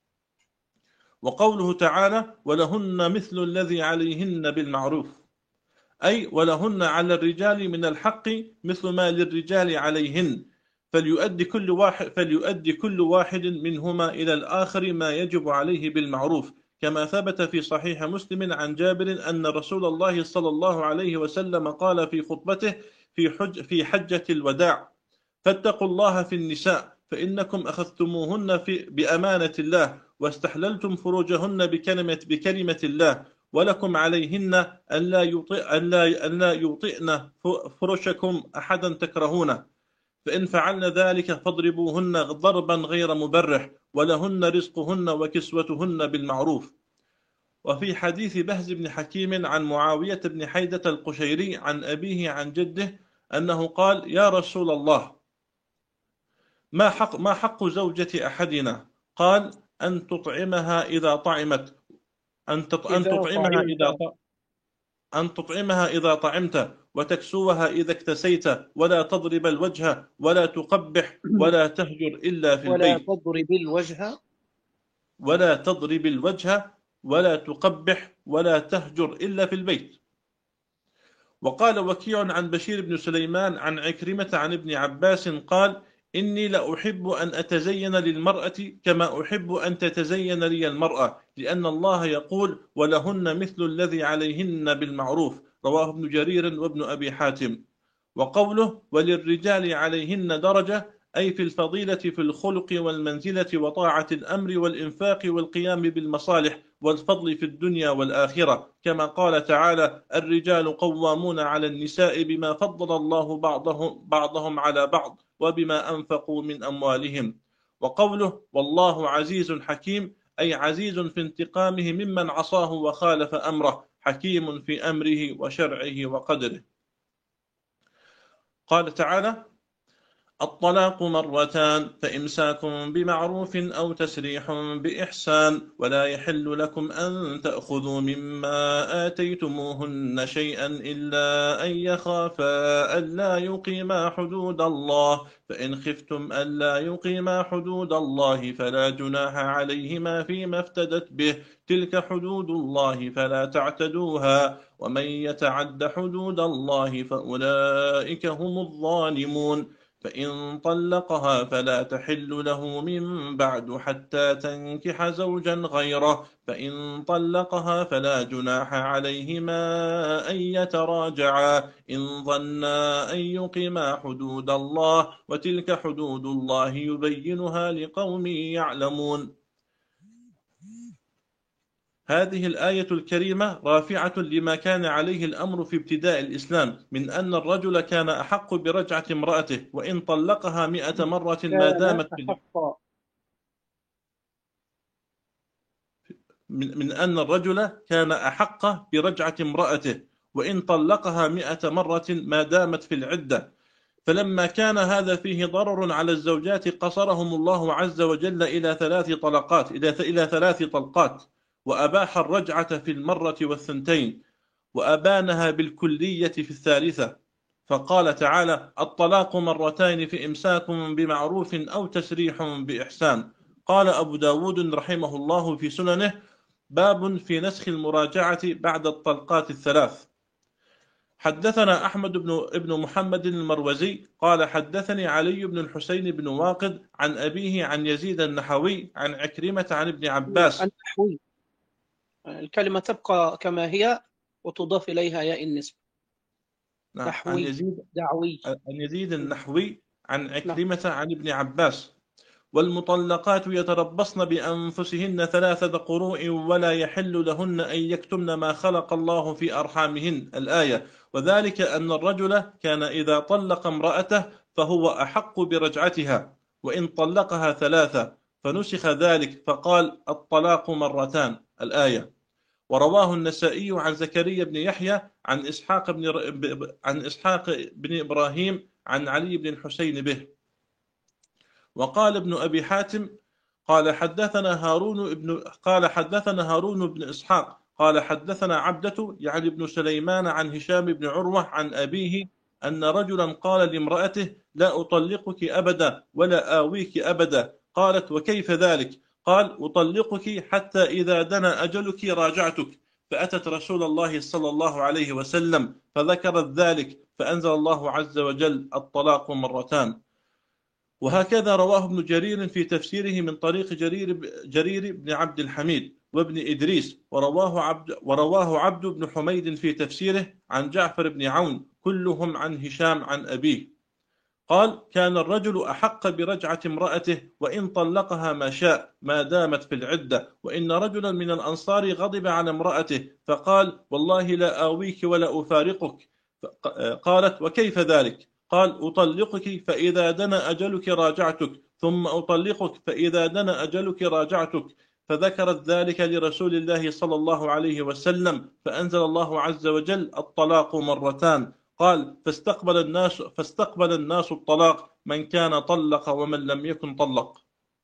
وقوله تعالى ولهن مثل الذي عليهن بالمعروف، أي ولهن على الرجال من الحق مثل ما للرجال عليهن، فليؤدي كل واحد, فليؤدي كل واحد منهما إلى الآخر ما يجب عليه بالمعروف، كما ثبت في صحيح مسلم عن جابر أن رسول الله صلى الله عليه وسلم قال في خطبته في, حج في حجة الوداع فاتقوا الله في النساء فإنكم أخذتموهن في بأمانة الله واستحللتم فروجهن بكلمة, بكلمة الله، ولكم عليهن أن لا, يطئ أن لا, أن لا يطئن فرشكم أحدا تكرهونه، فإن فعلن ذلك فاضربوهن ضربا غير مبرح، ولهن رزقهن وكسوتهن بالمعروف. وفي حديث بهز بن حكيم عن معاوية بن حيدة القشيري عن أبيه عن جده أنه قال يا رسول الله ما حق, ما حق زوجة أحدنا؟ قال أن تطعمها إذا طعمت أن تطعمها إذا أن تطعمها إذا طعمت وتكسوها إذا اكتسيت، ولا تضرب الوجه ولا تقبح ولا تهجر إلا في ولا البيت تضرب الوجه ولا تضرب الوجه ولا تقبح ولا تهجر إلا في البيت. وقال وكيع عن بشير بن سليمان عن عكرمة عن ابن عباس قال إني لأحب أن أتزين للمرأة كما أحب أن تتزين لي المرأة، لأن الله يقول ولهن مثل الذي عليهن بالمعروف، رواه ابن جرير وابن أبي حاتم. وقوله وللرجال عليهن درجة أي في الفضيلة في الخلق والمنزلة وطاعة الأمر والإنفاق والقيام بالمصالح والفضل في الدنيا والآخرة، كما قال تعالى الرجال قوامون على النساء بما فضل الله بعضهم, بعضهم على بعض وبما أنفقوا من أموالهم. وقوله والله عزيز حكيم أي عزيز في انتقامه ممن عصاه وخالف أمره، حكيم في أمره وشرعه وقدره. قال تعالى الطلاق مرتان فإمساك بمعروف أو تسريح بإحسان، ولا يحل لكم أن تأخذوا مما آتيتموهن شيئا إلا أن يخافا ألا يقيما حدود الله، فإن خفتم ألا يقيما حدود الله فلا جناح عليهما فيما افتدت به، تلك حدود الله فلا تعتدوها، ومن يتعد حدود الله فأولئك هم الظالمون. فإن طلقها فلا تحل له من بعد حتى تنكح زوجا غيره، فإن طلقها فلا جناح عليهما أن يتراجعا إن ظنا أن يقيما حدود الله، وتلك حدود الله يبينها لقوم يعلمون. هذه الآية الكريمة رافعة لما كان عليه الأمر في ابتداء الإسلام من أن الرجل كان أحق برجعة امرأته وإن طلقها مئة مرة ما دامت في من, من أن الرجل كان أحق برجعة امرأته وإن طلقها مئة مرة ما دامت في العدة. فلما كان هذا فيه ضرر على الزوجات قصرهم الله عز وجل إلى ثلاث طلقات إلى ثلاث طلقات، وأباح الرجعة في المرة والثنتين، وأبانها بالكلية في الثالثة. فقال تعالى: الطلاق مرتين في إمساك بمعروف أو تسريح بإحسان. قال أبو داود رحمه الله في سننه: باب في نسخ المراجعة بعد الطلقات الثلاث. حدثنا أحمد بن ابن محمد المروزي قال حدثني علي بن الحسين بن واقد عن أبيه عن يزيد النحوي عن عكرمة عن ابن عباس. النحوي الكلمة تبقى كما هي وتضاف إليها ياء النسب. نعم. عن نحوي يزيد دعوي. عن يزيد النحوي عن عكرمة عن ابن عباس: والمطلقات يتربصن بأنفسهن ثلاثة قروء ولا يحل لهن أن يكتمن ما خلق الله في أرحامهن. الآية. وذلك أن الرجل كان إذا طلق امرأته فهو أحق برجعتها، وإن طلقها ثلاثة فنسخ ذلك فقال: الطلاق مرتان. الآية. ورواه النسائي عن زكريا بن يحيى عن إسحاق بن عن إسحاق بن إبراهيم عن علي بن الحسين به. وقال ابن أبي حاتم قال حدثنا هارون ابن قال حدثنا هارون بن إسحاق قال حدثنا عبدة يعني ابن سليمان عن هشام بن عروة عن أبيه أن رجلا قال لامرأته: لا أطلقك أبدا ولا آويك أبدا. قالت: وكيف ذلك؟ قال: أطلقك حتى إذا دنا أجلك راجعتك. فأتت رسول الله صلى الله عليه وسلم فذكرت ذلك فأنزل الله عز وجل: الطلاق مرتان. وهكذا رواه ابن جرير في تفسيره من طريق جرير جرير بن عبد الحميد وابن إدريس، ورواه عبد ورواه عبد بن حميد في تفسيره عن جعفر بن عون، كلهم عن هشام عن أبيه. قال: كان الرجل أحق برجعة امرأته وإن طلقها ما شاء ما دامت في العدة. وإن رجلا من الأنصار غضب على امرأته فقال: والله لا آويك ولا أفارقك. قالت: وكيف ذلك؟ قال: أطلقك فإذا دنا أجلك راجعتك، ثم أطلقك فإذا دنا أجلك راجعتك. فذكرت ذلك لرسول الله صلى الله عليه وسلم فأنزل الله عز وجل: الطلاق مرتان. قال: فاستقبل الناس فاستقبل الناس الطلاق، من كان طلق ومن لم يكن طلق.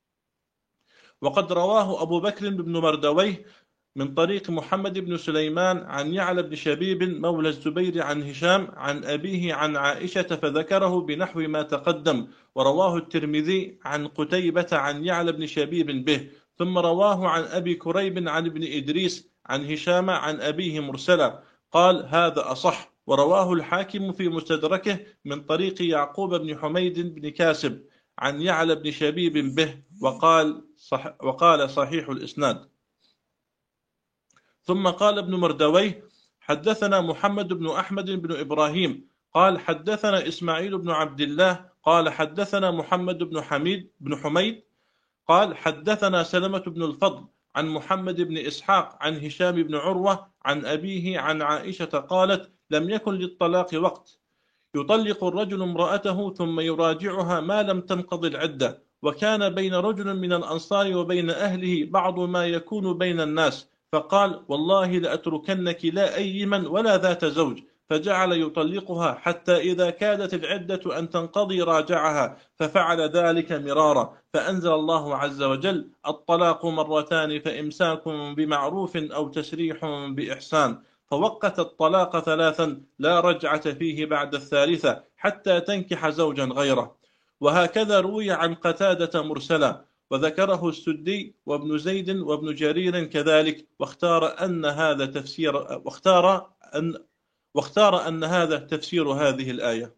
وقد رواه أبو بكر بن مردويه من طريق محمد بن سليمان عن يعلى بن شبيب مولى الزبير عن هشام عن أبيه عن عائشة فذكره بنحو ما تقدم. ورواه الترمذي عن قتيبة عن يعلى بن شبيب به، ثم رواه عن أبي كريب عن ابن إدريس عن هشام عن أبيه مرسلا. قال: هذا أصح. ورواه الحاكم في مستدركه من طريق يعقوب بن حميد بن كاسب عن يعلى بن شبيب به، وقال صح وقال صحيح الإسناد. ثم قال ابن مردويه: حدثنا محمد بن أحمد بن إبراهيم قال حدثنا إسماعيل بن عبد الله قال حدثنا محمد بن حميد بن حميد قال حدثنا سلمة بن الفضل عن محمد بن إسحاق عن هشام بن عروة عن أبيه عن عائشة قالت: لم يكن للطلاق وقت، يطلق الرجل امرأته ثم يراجعها ما لم تنقض العدة، وكان بين رجل من الأنصار وبين أهله بعض ما يكون بين الناس، فقال: والله لأتركنك لا أيما ولا ذات زوج، فجعل يطلقها حتى إذا كادت العدة أن تنقضي راجعها، ففعل ذلك مرارا، فأنزل الله عز وجل: الطلاق مرتان فإمساك بمعروف أو تسريح بإحسان، فوقت الطلاق ثلاثا لا رجعة فيه بعد الثالثة حتى تنكح زوجا غيره. وهكذا روي عن قتادة مرسلا، وذكره السدي وابن زيد وابن جرير كذلك، واختار أن هذا تفسير واختار أن واختار أن هذا تفسير هذه الآية.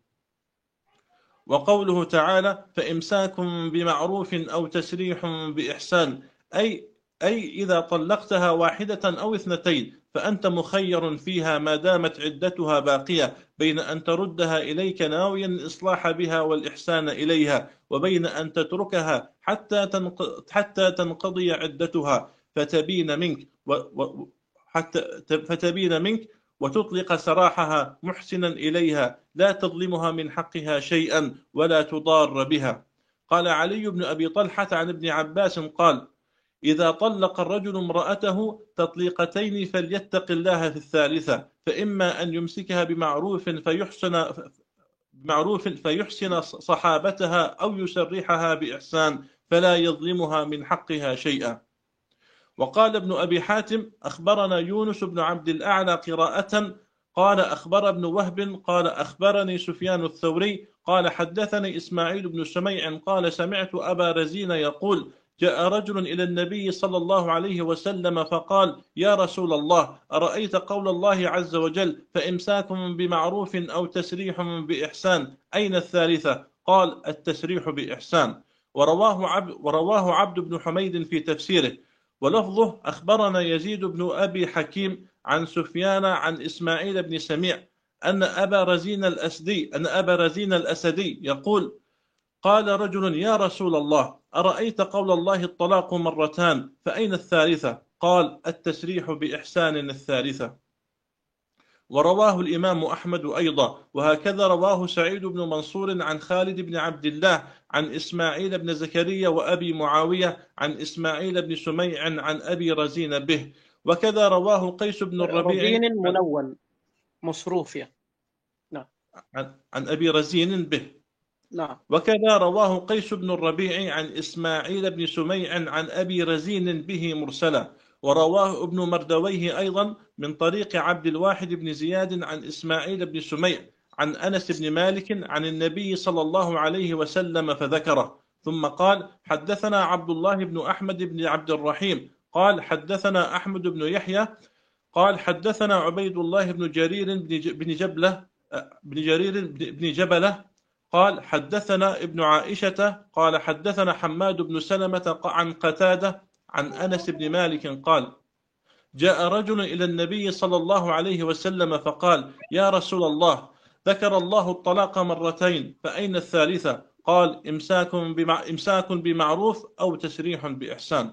وقوله تعالى: فإمساك بمعروف أو تسريح بإحسان، أي أي إذا طلقتها واحدة أو اثنتين فأنت مخير فيها ما دامت عدتها باقية، بين أن تردها إليك ناويا الإصلاح بها والإحسان إليها، وبين أن تتركها حتى حتى تنقضي عدتها فتبين منك و... و... حتى فتبين منك وتطلق سراحها محسنا إليها، لا تظلمها من حقها شيئا ولا تضار بها. قال علي بن أبي طلحة عن ابن عباس قال: إذا طلق الرجل امرأته تطليقتين فليتق الله في الثالثة، فإما أن يمسكها بمعروف فيحسن بمعروف فيحسن صحابتها أو يسرحها بإحسان فلا يظلمها من حقها شيئا. وقال ابن أبي حاتم: أخبرنا يونس بن عبد الأعلى قراءة قال أخبر ابن وهب قال أخبرني سفيان الثوري قال حدثني إسماعيل بن سميع قال سمعت أبا رزين يقول جاء رجل إلى النبي صلى الله عليه وسلم فقال يا رسول الله أرأيت قول الله عز وجل فإمساك بمعروف أو تسريح بإحسان أين الثالثة؟ قال التسريح بإحسان. ورواه عبد, ورواه عبد بن حميد في تفسيره ولفظه أخبرنا يزيد بن أبي حكيم عن سفيان عن إسماعيل بن سميع أن أبا رزين الأسدي أن أبا رزين الأسدي يقول قال رجل يا رسول الله أرأيت قول الله الطلاق مرتان فأين الثالثة؟ قال التسريح بإحسان الثالثة. ورواه الإمام أحمد أيضا وهكذا رواه سعيد بن منصور عن خالد بن عبد الله عن إسماعيل بن زكريا وأبي معاوية عن إسماعيل بن سميع عن أبي رزين به. وكذا رواه قيس بن الربيع رزين منون مصروفية نعم عن, عن أبي رزين به نعم. وكذا رواه قيس بن الربيع عن إسماعيل بن سميع عن أبي رزين به مرسلا. ورواه ابن مردويه أيضا من طريق عبد الواحد بن زياد عن إسماعيل بن سميع عن أنس بن مالك عن النبي صلى الله عليه وسلم فذكره. ثم قال حدثنا عبد الله بن أحمد بن عبد الرحيم قال حدثنا أحمد بن يحيى قال حدثنا عبيد الله بن جرير بن جبلة بن جرير بن جبلة قال حدثنا ابن عائشة قال حدثنا حماد بن سلمة عن قتادة عن أنس بن مالك قال جاء رجل إلى النبي صلى الله عليه وسلم فقال يا رسول الله ذكر الله الطلاق مرتين فأين الثالثة؟ قال إمساك إمساك بمعروف أو تسريح بإحسان.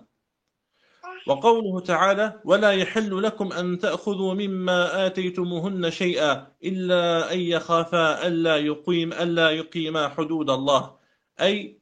وقوله تعالى ولا يحل لكم أن تأخذوا مما آتيتموهن شيئا إلا أن يخافا ألا يقيم ألا يقيما حدود الله أي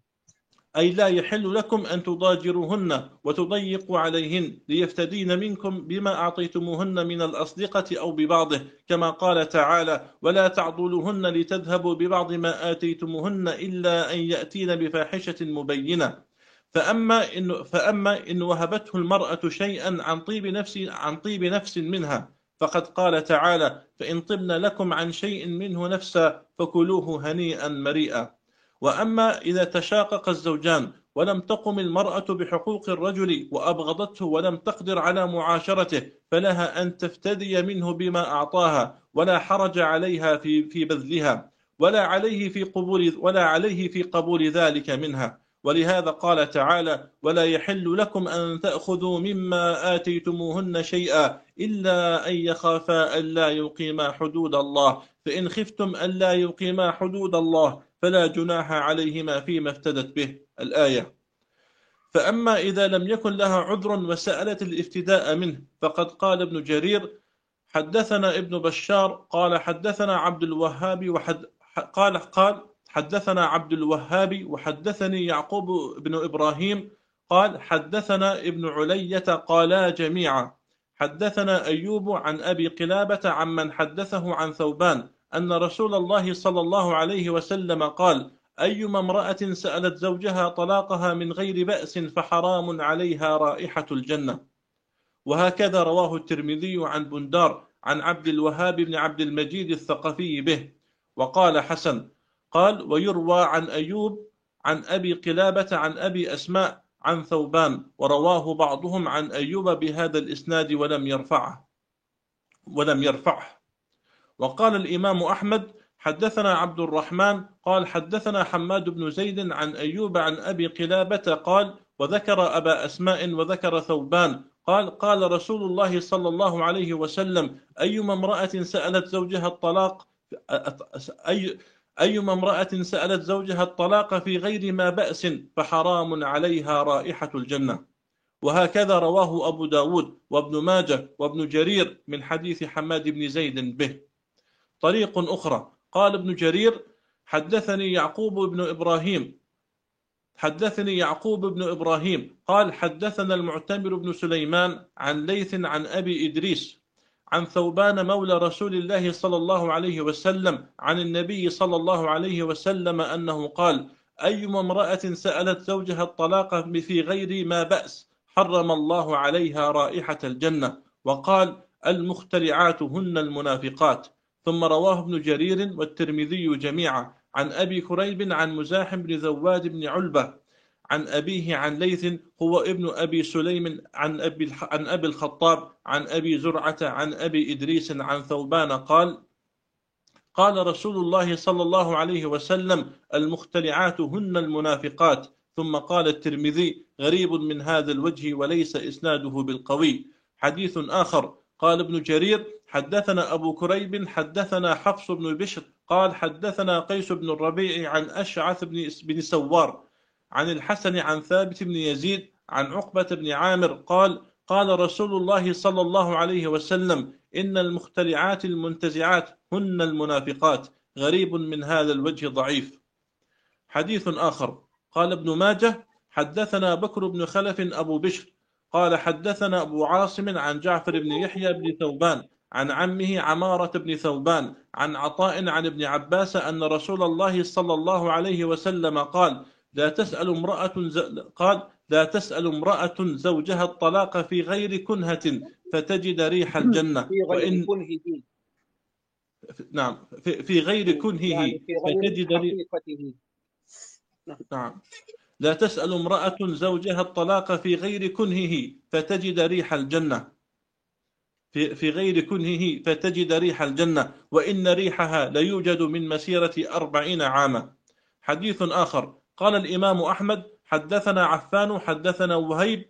أي لا يحل لكم أن تضاجروهن وتضيقوا عليهن ليفتدين منكم بما أعطيتموهن من الأصدقة أو ببعضه كما قال تعالى ولا تعضلوهن لتذهبوا ببعض ما آتيتموهن إلا أن يأتين بفاحشة مبينة. فأما إن فأما إن وهبته المرأة شيئا عن طيب نفس عن طيب نفس منها فقد قال تعالى فإن طبن لكم عن شيء منه نفسا فكلوه هنيئا مريئا. وأما إذا تشاقق الزوجان ولم تقم المرأة بحقوق الرجل وأبغضته ولم تقدر على معاشرته فلها أن تفتدي منه بما أعطاها ولا حرج عليها في في بذلها ولا عليه في قبول ولا عليه في قبول ذلك منها. ولهذا قال تعالى ولا يحل لكم أن تأخذوا مما آتيتموهن شيئا إلا أن يخافا ألا يقيما حدود الله فإن خفتم ألا يقيما حدود الله فلا جناح عليهما فيما افتدت به الآية. فأما إذا لم يكن لها عذر وسألت الافتداء منه فقد قال ابن جرير حدثنا ابن بشار قال حدثنا عبد الوهاب وحد قال قال حدثنا عبد الوهاب وحدثني يعقوب بن إبراهيم قال حدثنا ابن علية قالا جميعا حدثنا أيوب عن أبي قلابة عمن حدثه عن ثوبان أن رسول الله صلى الله عليه وسلم قال أيما امرأة سألت زوجها طلاقها من غير بأس فحرام عليها رائحة الجنة. وهكذا رواه الترمذي عن بندار عن عبد الوهاب بن عبد المجيد الثقفي به وقال حسن. قال ويروى عن أيوب عن أبي قلابة عن أبي أسماء عن ثوبان ورواه بعضهم عن أيوب بهذا الإسناد ولم يرفعه ولم يرفعه. وقال الإمام أحمد حدثنا عبد الرحمن قال حدثنا حماد بن زيد عن أيوب عن أبي قلابة قال وذكر أبا أسماء وذكر ثوبان قال قال رسول الله صلى الله عليه وسلم أيما امرأة سألت زوجها الطلاق أي أيما امرأة سألت زوجها الطلاق في غير ما بأس فحرام عليها رائحة الجنة. وهكذا رواه أبو داود وابن ماجه وابن جرير من حديث حماد بن زيد به. طريق أخرى قال ابن جرير حدثني يعقوب بن إبراهيم حدثني يعقوب بن إبراهيم قال حدثنا المعتمر بن سليمان عن ليث عن أبي إدريس عن ثوبان مولى رسول الله صلى الله عليه وسلم عن النبي صلى الله عليه وسلم أنه قال أيما امرأة سألت زوجها الطلاق في غير ما بأس حرم الله عليها رائحة الجنة. وقال المختلعات هن المنافقات. ثم رواه ابن جرير والترمذي جميعا عن أبي كريب عن مزاحم بن ذواد بن علبة عن أبيه عن ليث هو ابن أبي سليم عن أبي, عن أبي الخطاب عن أبي زرعة عن أبي إدريس عن ثوبان قال قال رسول الله صلى الله عليه وسلم المختلعات هن المنافقات. ثم قال الترمذي غريب من هذا الوجه وليس إسناده بالقوي. حديث آخر قال ابن جرير حدثنا أبو كريب حدثنا حفص بن بشر قال حدثنا قيس بن الربيع عن أشعث بن سوار عن الحسن عن ثابت بن يزيد عن عقبة بن عامر قال قال رسول الله صلى الله عليه وسلم إن المختلعات المنتزعات هن المنافقات. غريب من هذا الوجه ضعيف. حديث آخر قال ابن ماجه حدثنا بكر بن خلف أبو بشر قال حدثنا أبو عاصم عن جعفر بن يحيى بن ثوبان عن عمه عمارة بن ثوبان عن عطاء عن ابن عباس أن رسول الله صلى الله عليه وسلم قال لا تسأل امرأة قال لا تسأل امرأة زوجها الطلاق في غير كنهة فتجد ريح الجنة في غير وإن كنهه نعم في, في غير كنهه يعني في غير فتجد ريح حقيقته. نعم لا تسأل امرأة زوجها الطلاق في غير كنهه فتجد ريح الجنة في, في غير كنهه فتجد ريح الجنة وإن ريحها ليوجد من مسيرة أربعين عاما. حديث آخر قال الإمام أحمد حدثنا عفان حدثنا وهيب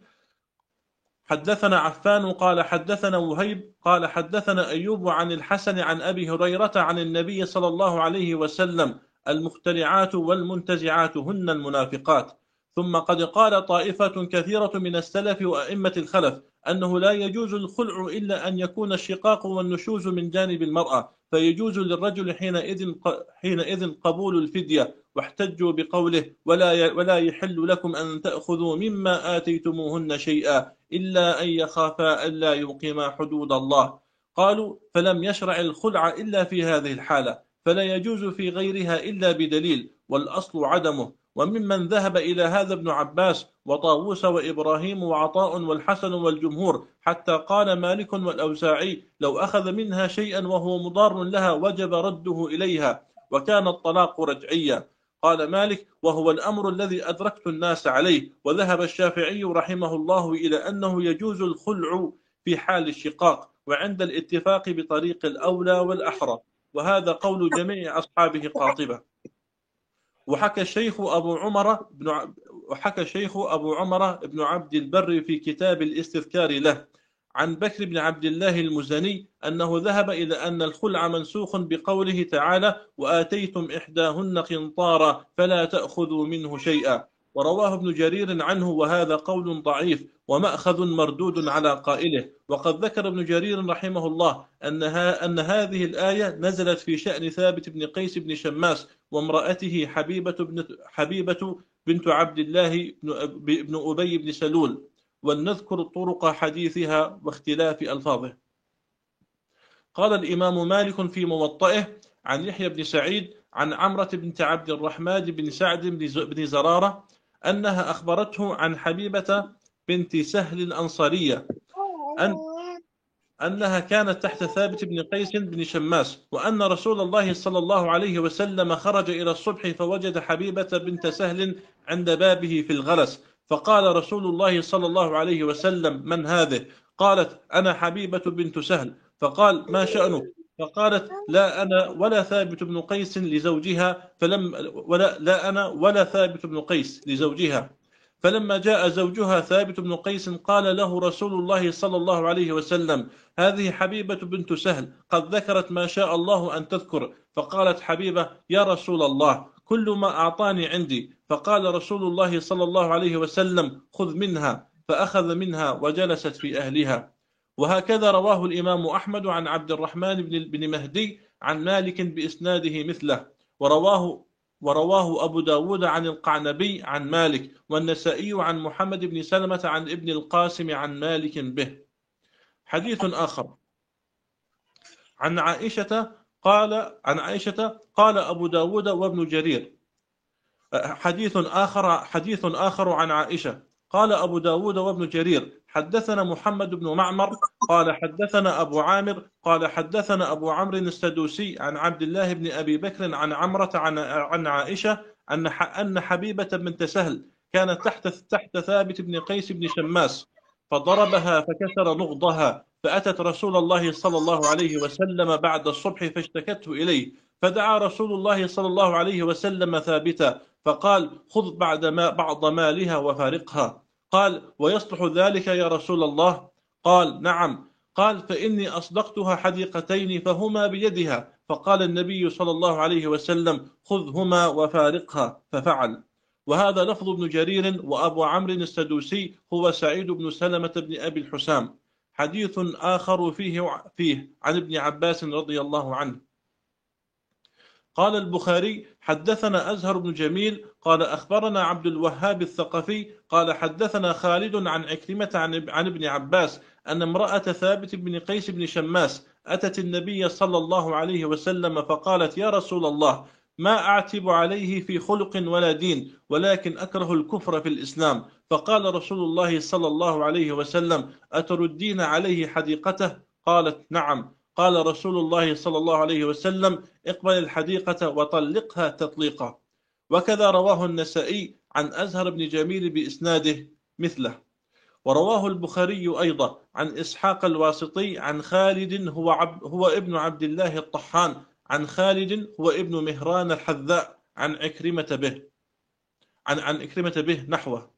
حدثنا عفان قال حدثنا وهيب قال حدثنا أيوب عن الحسن عن أبي هريرة عن النبي صلى الله عليه وسلم المختلعات والمنتزعات هن المنافقات. ثم قد قال طائفة كثيرة من السلف وأئمة الخلف أنه لا يجوز الخلع إلا أن يكون الشقاق والنشوز من جانب المرأة فيجوز للرجل حينئذ حينئذ قبول الفدية. واحتجوا بقوله ولا ولا يحل لكم أن تأخذوا مما آتيتموهن شيئا إلا أن يخافا ألا يقيما حدود الله. قالوا فلم يشرع الخلع إلا في هذه الحالة فلا يجوز في غيرها إلا بدليل والأصل عدمه. وممن ذهب إلى هذا ابن عباس وطاووس وإبراهيم وعطاء والحسن والجمهور حتى قال مالك والأوزاعي لو أخذ منها شيئا وهو مضار لها وجب رده إليها وكان الطلاق رجعيا. قال مالك وهو الأمر الذي أدركت الناس عليه. وذهب الشافعي رحمه الله إلى أنه يجوز الخلع في حال الشقاق وعند الاتفاق بطريق الأولى والأحرى وهذا قول جميع أصحابه قاطبة. وحكى الشيخ أبو عمر بن ع... وحكى الشيخ أبو عمر بن عبد البر في كتاب الاستذكار له عن بكر بن عبد الله المزني أنه ذهب إلى أن الخلع منسوخ بقوله تعالى وآتيتم إحداهن قنطارا فلا تأخذوا منه شيئا. ورواه ابن جرير عنه وهذا قول ضعيف ومأخذ مردود على قائله. وقد ذكر ابن جرير رحمه الله أنها أن هذه الآية نزلت في شأن ثابت بن قيس بن شماس وامرأته حبيبة بن حبيبة بنت عبد الله بن أبي بن سلول ولنذكر طرق حديثها واختلاف ألفاظه. قال الإمام مالك في موطئه عن يحيى بن سعيد عن عمرة بنت عبد الرحمن بن سعد بن زرارة أنها أخبرته عن حبيبة بنت سهل الأنصارية أن أنها كانت تحت ثابت بن قيس بن شماس وأن رسول الله صلى الله عليه وسلم خرج إلى الصبح فوجد حبيبة بنت سهل عند بابه في الغلس فقال رسول الله صلى الله عليه وسلم من هذه؟ قالت أنا حبيبة بنت سهل. فقال ما شأنك؟ فقالت لا أنا ولا ثابت بن قيس لزوجها فلم ولا لا أنا ولا ثابت بن قيس لزوجها. فلما جاء زوجها ثابت بن قيس قال له رسول الله صلى الله عليه وسلم هذه حبيبة بنت سهل قد ذكرت ما شاء الله أن تذكر. فقالت حبيبة يا رسول الله كل ما أعطاني عندي. فقال رسول الله صلى الله عليه وسلم خذ منها. فأخذ منها وجلست في أهلها. وهكذا رواه الإمام أحمد عن عبد الرحمن بن مهدي عن مالك بإسناده مثله. ورواه ورواه أبو داود عن القعنبي عن مالك والنسائي عن محمد بن سلمة عن ابن القاسم عن مالك به. حديث آخر عن عائشة قال عن عائشة قال أبو داود وابن جرير. حديث آخر حديث آخر عن عائشة قال أبو داود وابن جرير حدثنا محمد بن معمر قال حدثنا أبو عامر قال حدثنا أبو عمرو السدوسي عن عبد الله بن أبي بكر عن عمرة عن عن عائشة أن أن حبيبة بنت سهل كانت تحت تحت ثابت بن قيس بن شماس فضربها فكسر نغضها، فأتت رسول الله صلى الله عليه وسلم بعد الصبح فاشتكته إليه، فدعا رسول الله صلى الله عليه وسلم ثابتا فقال: خذ بعد ما بعض مالها وفارقها. قال: ويصلح ذلك يا رسول الله؟ قال: نعم. قال: فإني أصدقتها حديقتين فهما بيدها. فقال النبي صلى الله عليه وسلم: خذهما وفارقها، ففعل. وهذا لفظ ابن جرير. وأبو عمرو السدوسي هو سعيد بن سلمة بن أبي الحسام. حديث آخر فيه فيه عن ابن عباس رضي الله عنه. قال البخاري: حدثنا أزهر بن جميل قال أخبرنا عبد الوهاب الثقفي قال حدثنا خالد عن عكرمة عن ابن عباس أن امرأة ثابت بن قيس بن شماس أتت النبي صلى الله عليه وسلم فقالت: يا رسول الله، ما أعتب عليه في خلق ولا دين، ولكن أكره الكفر في الإسلام. فقال رسول الله صلى الله عليه وسلم: أتردين عليه حديقته؟ قالت: نعم. قال رسول الله صلى الله عليه وسلم: اقبل الحديقة وطلقها تطليقا. وكذا رواه النسائي عن أزهر بن جميل بإسناده مثله. ورواه البخاري أيضا عن إسحاق الواسطي عن خالد هو, عب هو ابن عبد الله الطحان عن خالد هو ابن مهران الحذاء عن عكرمة به عن عن عكرمة به نحوه.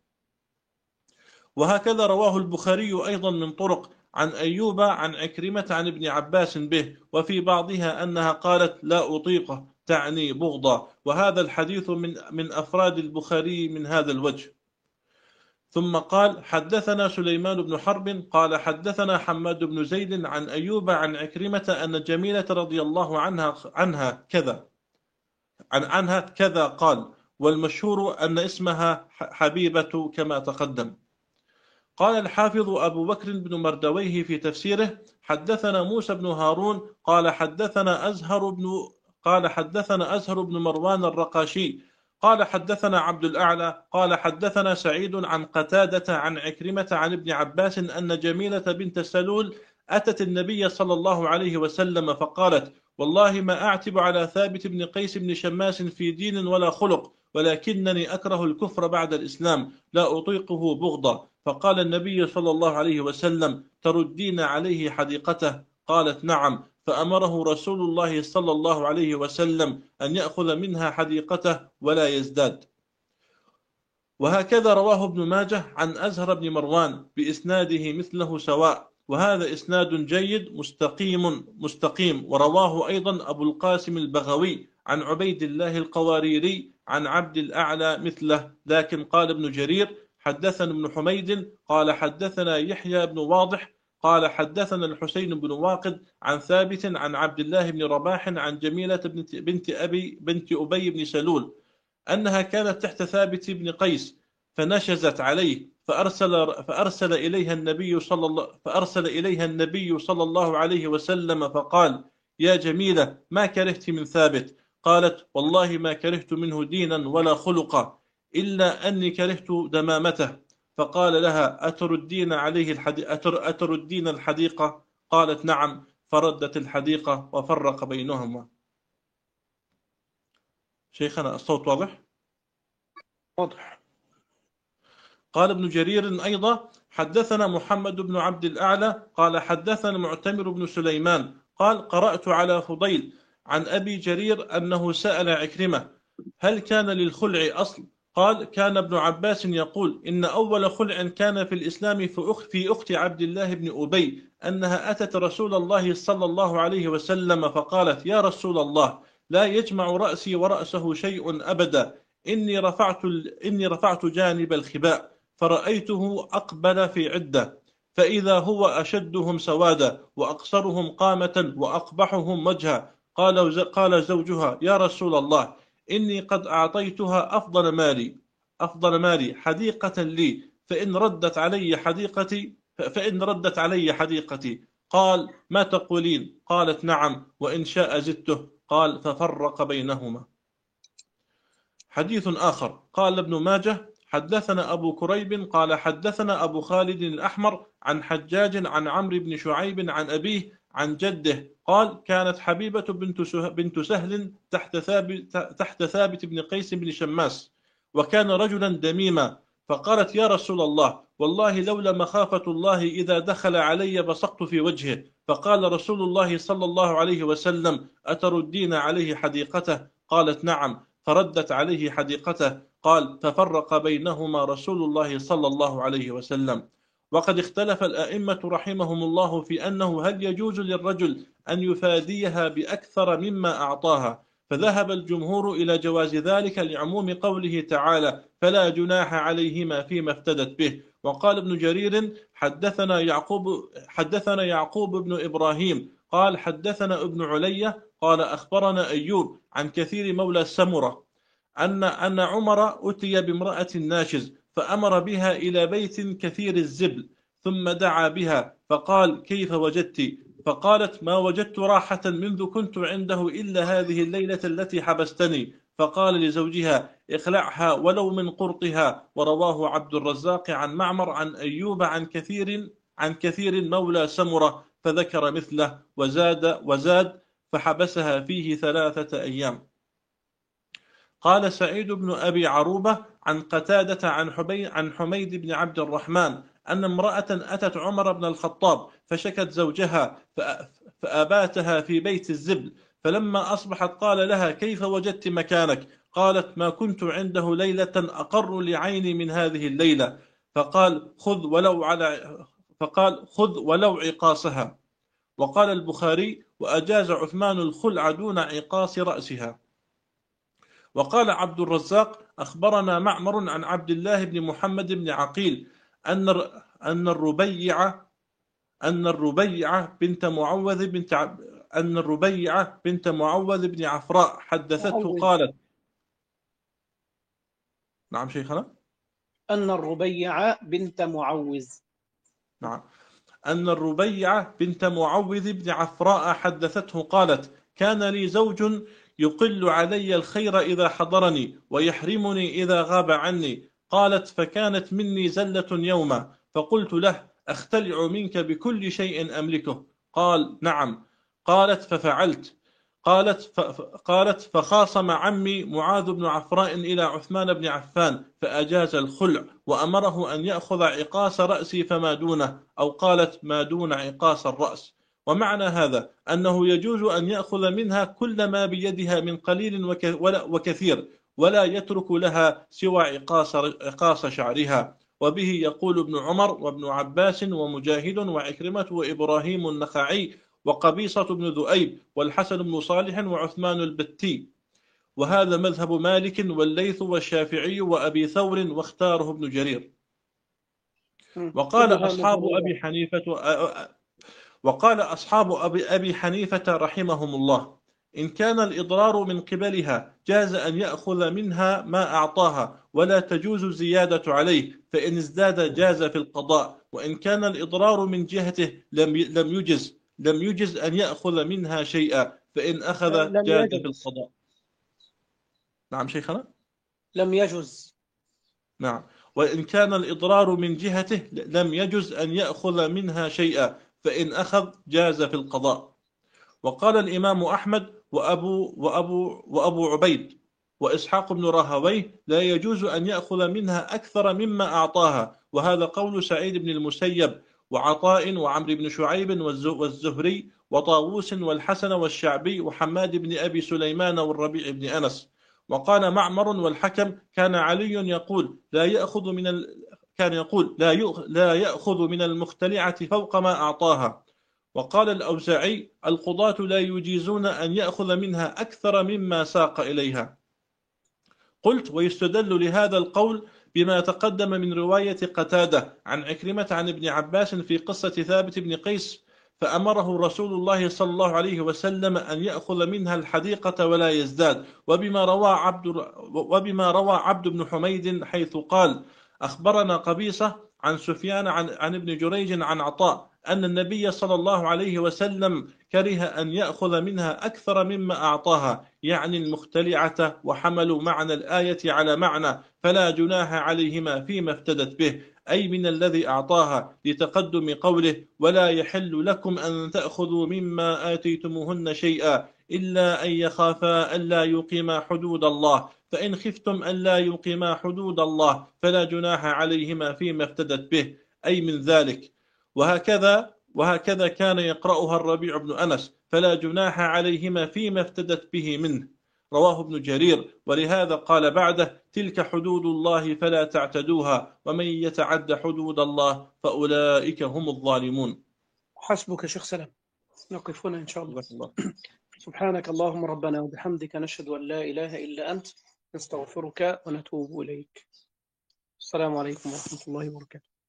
وهكذا رواه البخاري أيضا من طرق عن أيوب عن عكرمة عن ابن عباس به، وفي بعضها أنها قالت: لا أطيقه، تعني بغضا. وهذا الحديث من من أفراد البخاري من هذا الوجه. ثم قال: حدثنا سليمان بن حرب قال حدثنا حماد بن زيد عن أيوب عن عكرمة أن جميلة رضي الله عنها عنها كذا عن عنها كذا قال، والمشهور أن اسمها حبيبة كما تقدم. قال الحافظ أبو بكر بن مردويه في تفسيره: حدثنا موسى بن هارون قال حدثنا أزهر بن قال حدثنا أزهر بن مروان الرقاشي قال حدثنا عبد الأعلى قال حدثنا سعيد عن قتادة عن عكرمة عن ابن عباس أن جميلة بنت سلول أتت النبي صلى الله عليه وسلم فقالت: والله ما أعتب على ثابت بن قيس بن شماس في دين ولا خلق، ولكنني أكره الكفر بعد الإسلام، لا أطيقه بغضا. فقال النبي صلى الله عليه وسلم: تردين عليه حديقته؟ قالت: نعم. فأمره رسول الله صلى الله عليه وسلم أن يأخذ منها حديقته ولا يزداد. وهكذا رواه ابن ماجه عن أزهر بن مروان بإسناده مثله سواء، وهذا إسناد جيد مستقيم مستقيم. ورواه أيضا أبو القاسم البغوي عن عبيد الله القواريري عن عبد الأعلى مثله. لكن قال ابن جرير: حدثنا ابن حميد قال حدثنا يحيى بن واضح قال حدثنا الحسين بن واقد عن ثابت عن عبد الله بن رباح عن جميلة بنت أبي بنت أبي بن سلول أنها كانت تحت ثابت بن قيس فنشزت عليه فأرسل فأرسل إليها النبي صلى الله فأرسل إليها النبي صلى الله عليه وسلم فقال: يا جميلة، ما كرهت من ثابت؟ قالت: والله ما كرهت منه دينا ولا خلقا، إلا أني كرهت دمامته. فقال لها: أتردين عليه الحديقة أتر أتردين الحديقة؟ قالت: نعم. فردت الحديقة وفرق بينهما. شيخنا الصوت واضح؟ واضح. قال ابن جرير أيضا: حدثنا محمد بن عبد الأعلى قال حدثنا معتمر بن سليمان قال: قرأت على فضيل عن أبي جرير أنه سأل عكرمة: هل كان للخلع أصل؟ قال: كان ابن عباس يقول إن أول خلع كان في الإسلام في أخت عبد الله بن أبي، أنها أتت رسول الله صلى الله عليه وسلم فقالت: يا رسول الله، لا يجمع رأسي ورأسه شيء أبدا، إني رفعت, إني رفعت جانب الخباء فرأيته أقبل في عدة، فإذا هو أشدهم سوادا وأقصرهم قامة وأقبحهم وجها. قال قال زوجها: يا رسول الله، إني قد أعطيتها أفضل مالي أفضل مالي حديقة لي، فإن ردت علي حديقتي فإن ردت علي حديقتي. قال: ما تقولين؟ قالت: نعم، وإن شاء زدته. قال: ففرق بينهما. حديث آخر. قال ابن ماجه: حدثنا أبو كريب قال حدثنا أبو خالد الأحمر عن حجاج عن عمرو بن شعيب عن أبيه عن جده قال كانت حبيبة بنت سه- بنت سهل تحت ثابت تحت ثابت بن قيس بن شماس، وكان رجلا دميما، فقالت يا رسول الله والله لولا مخافة الله إذا دخل علي بصقت في وجهه، فقال رسول الله صلى الله عليه وسلم أتردين عليه حديقته؟ قالت نعم، فردت عليه حديقته. قال ففرق بينهما رسول الله صلى الله عليه وسلم. وقد اختلف الأئمة رحمهم الله في أنه هل يجوز للرجل أن يفاديها بأكثر مما أعطاها، فذهب الجمهور إلى جواز ذلك لعموم قوله تعالى فلا جناح عليهما فيما افتدت به. وقال ابن جرير حدثنا يعقوب حدثنا يعقوب بن إبراهيم قال حدثنا ابن علية قال أخبرنا أيوب عن كثير مولى سمرة أن أن عمر أتي بامرأة ناشز فأمر بها إلى بيت كثير الزبل، ثم دعا بها فقال كيف وجدت؟ فقالت ما وجدت راحة منذ كنت عنده إلا هذه الليلة التي حبستني. فقال لزوجها اخلعها ولو من قرطها. ورواه عبد الرزاق عن معمر عن أيوب عن كثير عن كثير مولى سمرة فذكر مثله وزاد وزاد فحبسها فيه ثلاثة أيام. قال سعيد بن أبي عروبة عن قتادة عن حبي عن حميد بن عبد الرحمن أن امرأة أتت عمر بن الخطاب فشكت زوجها فأباتها في بيت الزبل، فلما أصبحت قال لها كيف وجدت مكانك؟ قالت ما كنت عنده ليلة أقر لعيني من هذه الليلة. فقال خذ ولو على فقال خذ ولو عقاصها. وقال البخاري وأجاز عثمان الخلع دون عقاص رأسها. وقال عبد الرزاق أخبرنا معمر عن عبد الله بن محمد بن عقيل أن أن الربيعة أن الربيعة بنت معوذ بنت أن الربيعة بنت معوذ بن عفراء حدثته معوذ. قالت نعم شيخنا أن الربيعة بنت معوذ نعم أن الربيعة بنت معوذ بن عفراء حدثته قالت كان لي زوج يقل علي الخير إذا حضرني ويحرمني إذا غاب عني. قالت فكانت مني زلة يوما فقلت له أختلع منك بكل شيء أملكه؟ قال نعم. قالت ففعلت. قالت ف... قالت فخاصم عمي معاذ بن عفراء إلى عثمان بن عفان فأجاز الخلع وأمره أن يأخذ عقاص رأسي فما دونه، أو قالت ما دون عقاص الرأس. ومعنى هذا أنه يجوز أن يأخذ منها كل ما بيدها من قليل وكثير ولا يترك لها سوى عقاص, عقاص شعرها. وبه يقول ابن عمر وابن عباس ومجاهد وعكرمة وإبراهيم النخعي وقبيصة بن ذؤيب والحسن بن صالح وعثمان البتي. وهذا مذهب مالك والليث والشافعي وأبي ثور واختاره ابن جرير. وقال أصحاب أبي حنيفة وقال أصحاب أبي, أبي حنيفة رحمهم الله إن كان الإضرار من قبلها جاز أن يأخذ منها ما أعطاها ولا تجوز زيادة عليه، فإن ازداد جاز في القضاء، وإن كان الإضرار من جهته لم لم يجز لم يجز أن يأخذ منها شيئا، فإن أخذ جاز في القضاء. نعم شيخنا لم يجز. نعم. وإن كان الإضرار من جهته لم يجز أن يأخذ منها شيئا، فإن أخذ جاز في القضاء. وقال الإمام أحمد وأبو, وأبو, وأبو عبيد وإسحاق بن راهويه لا يجوز أن يأخذ منها أكثر مما أعطاها، وهذا قول سعيد بن المسيب وعطاء وعمر بن شعيب والزهري وطاووس والحسن والشعبي وحماد بن أبي سليمان والربيع بن أنس. وقال معمر والحكم كان علي يقول لا يأخذ من ال... كان يقول لا لا يأخذ من المختلعة فوق ما أعطاها. وقال الأوزاعي القضاة لا يجيزون أن يأخذ منها أكثر مما ساق إليها. قلت ويستدل لهذا القول بما تقدم من رواية قتادة عن عكرمة عن ابن عباس في قصة ثابت بن قيس فأمره رسول الله صلى الله عليه وسلم أن يأخذ منها الحديقة ولا يزداد، وبما روى عبد وبما روى عبد بن حميد حيث قال أخبرنا قبيصة عن سفيان عن, عن ابن جريج عن عطاء أن النبي صلى الله عليه وسلم كره أن يأخذ منها أكثر مما أعطاها، يعني المختلعة، وحملوا معنى الآية على معنى فلا جناح عليهما فيما افتدت به، أي من الذي أعطاها، لتقدم قوله ولا يحل لكم أن تأخذوا مما آتيتموهن شيئا إلا أن يخافا ألا يقيما حدود الله، فإن خفتم ألا يقيما حدود الله فلا جناح عليهما فيما افتدت به، أي من ذلك. وهكذا وهكذا كان يقرأها الربيع بن أنس فلا جناح عليهما فيما افتدت به منه، رواه ابن جرير. ولهذا قال بعده تلك حدود الله فلا تعتدوها ومن يتعد حدود الله فأولئك هم الظالمون. حسبك شيخ سلام، نقف هنا إن شاء الله. الله. سبحانك اللهم ربنا وبحمدك، نشهد أن لا إله إلا أنت، نستغفرك ونتوب إليك. السلام عليكم ورحمة الله وبركاته.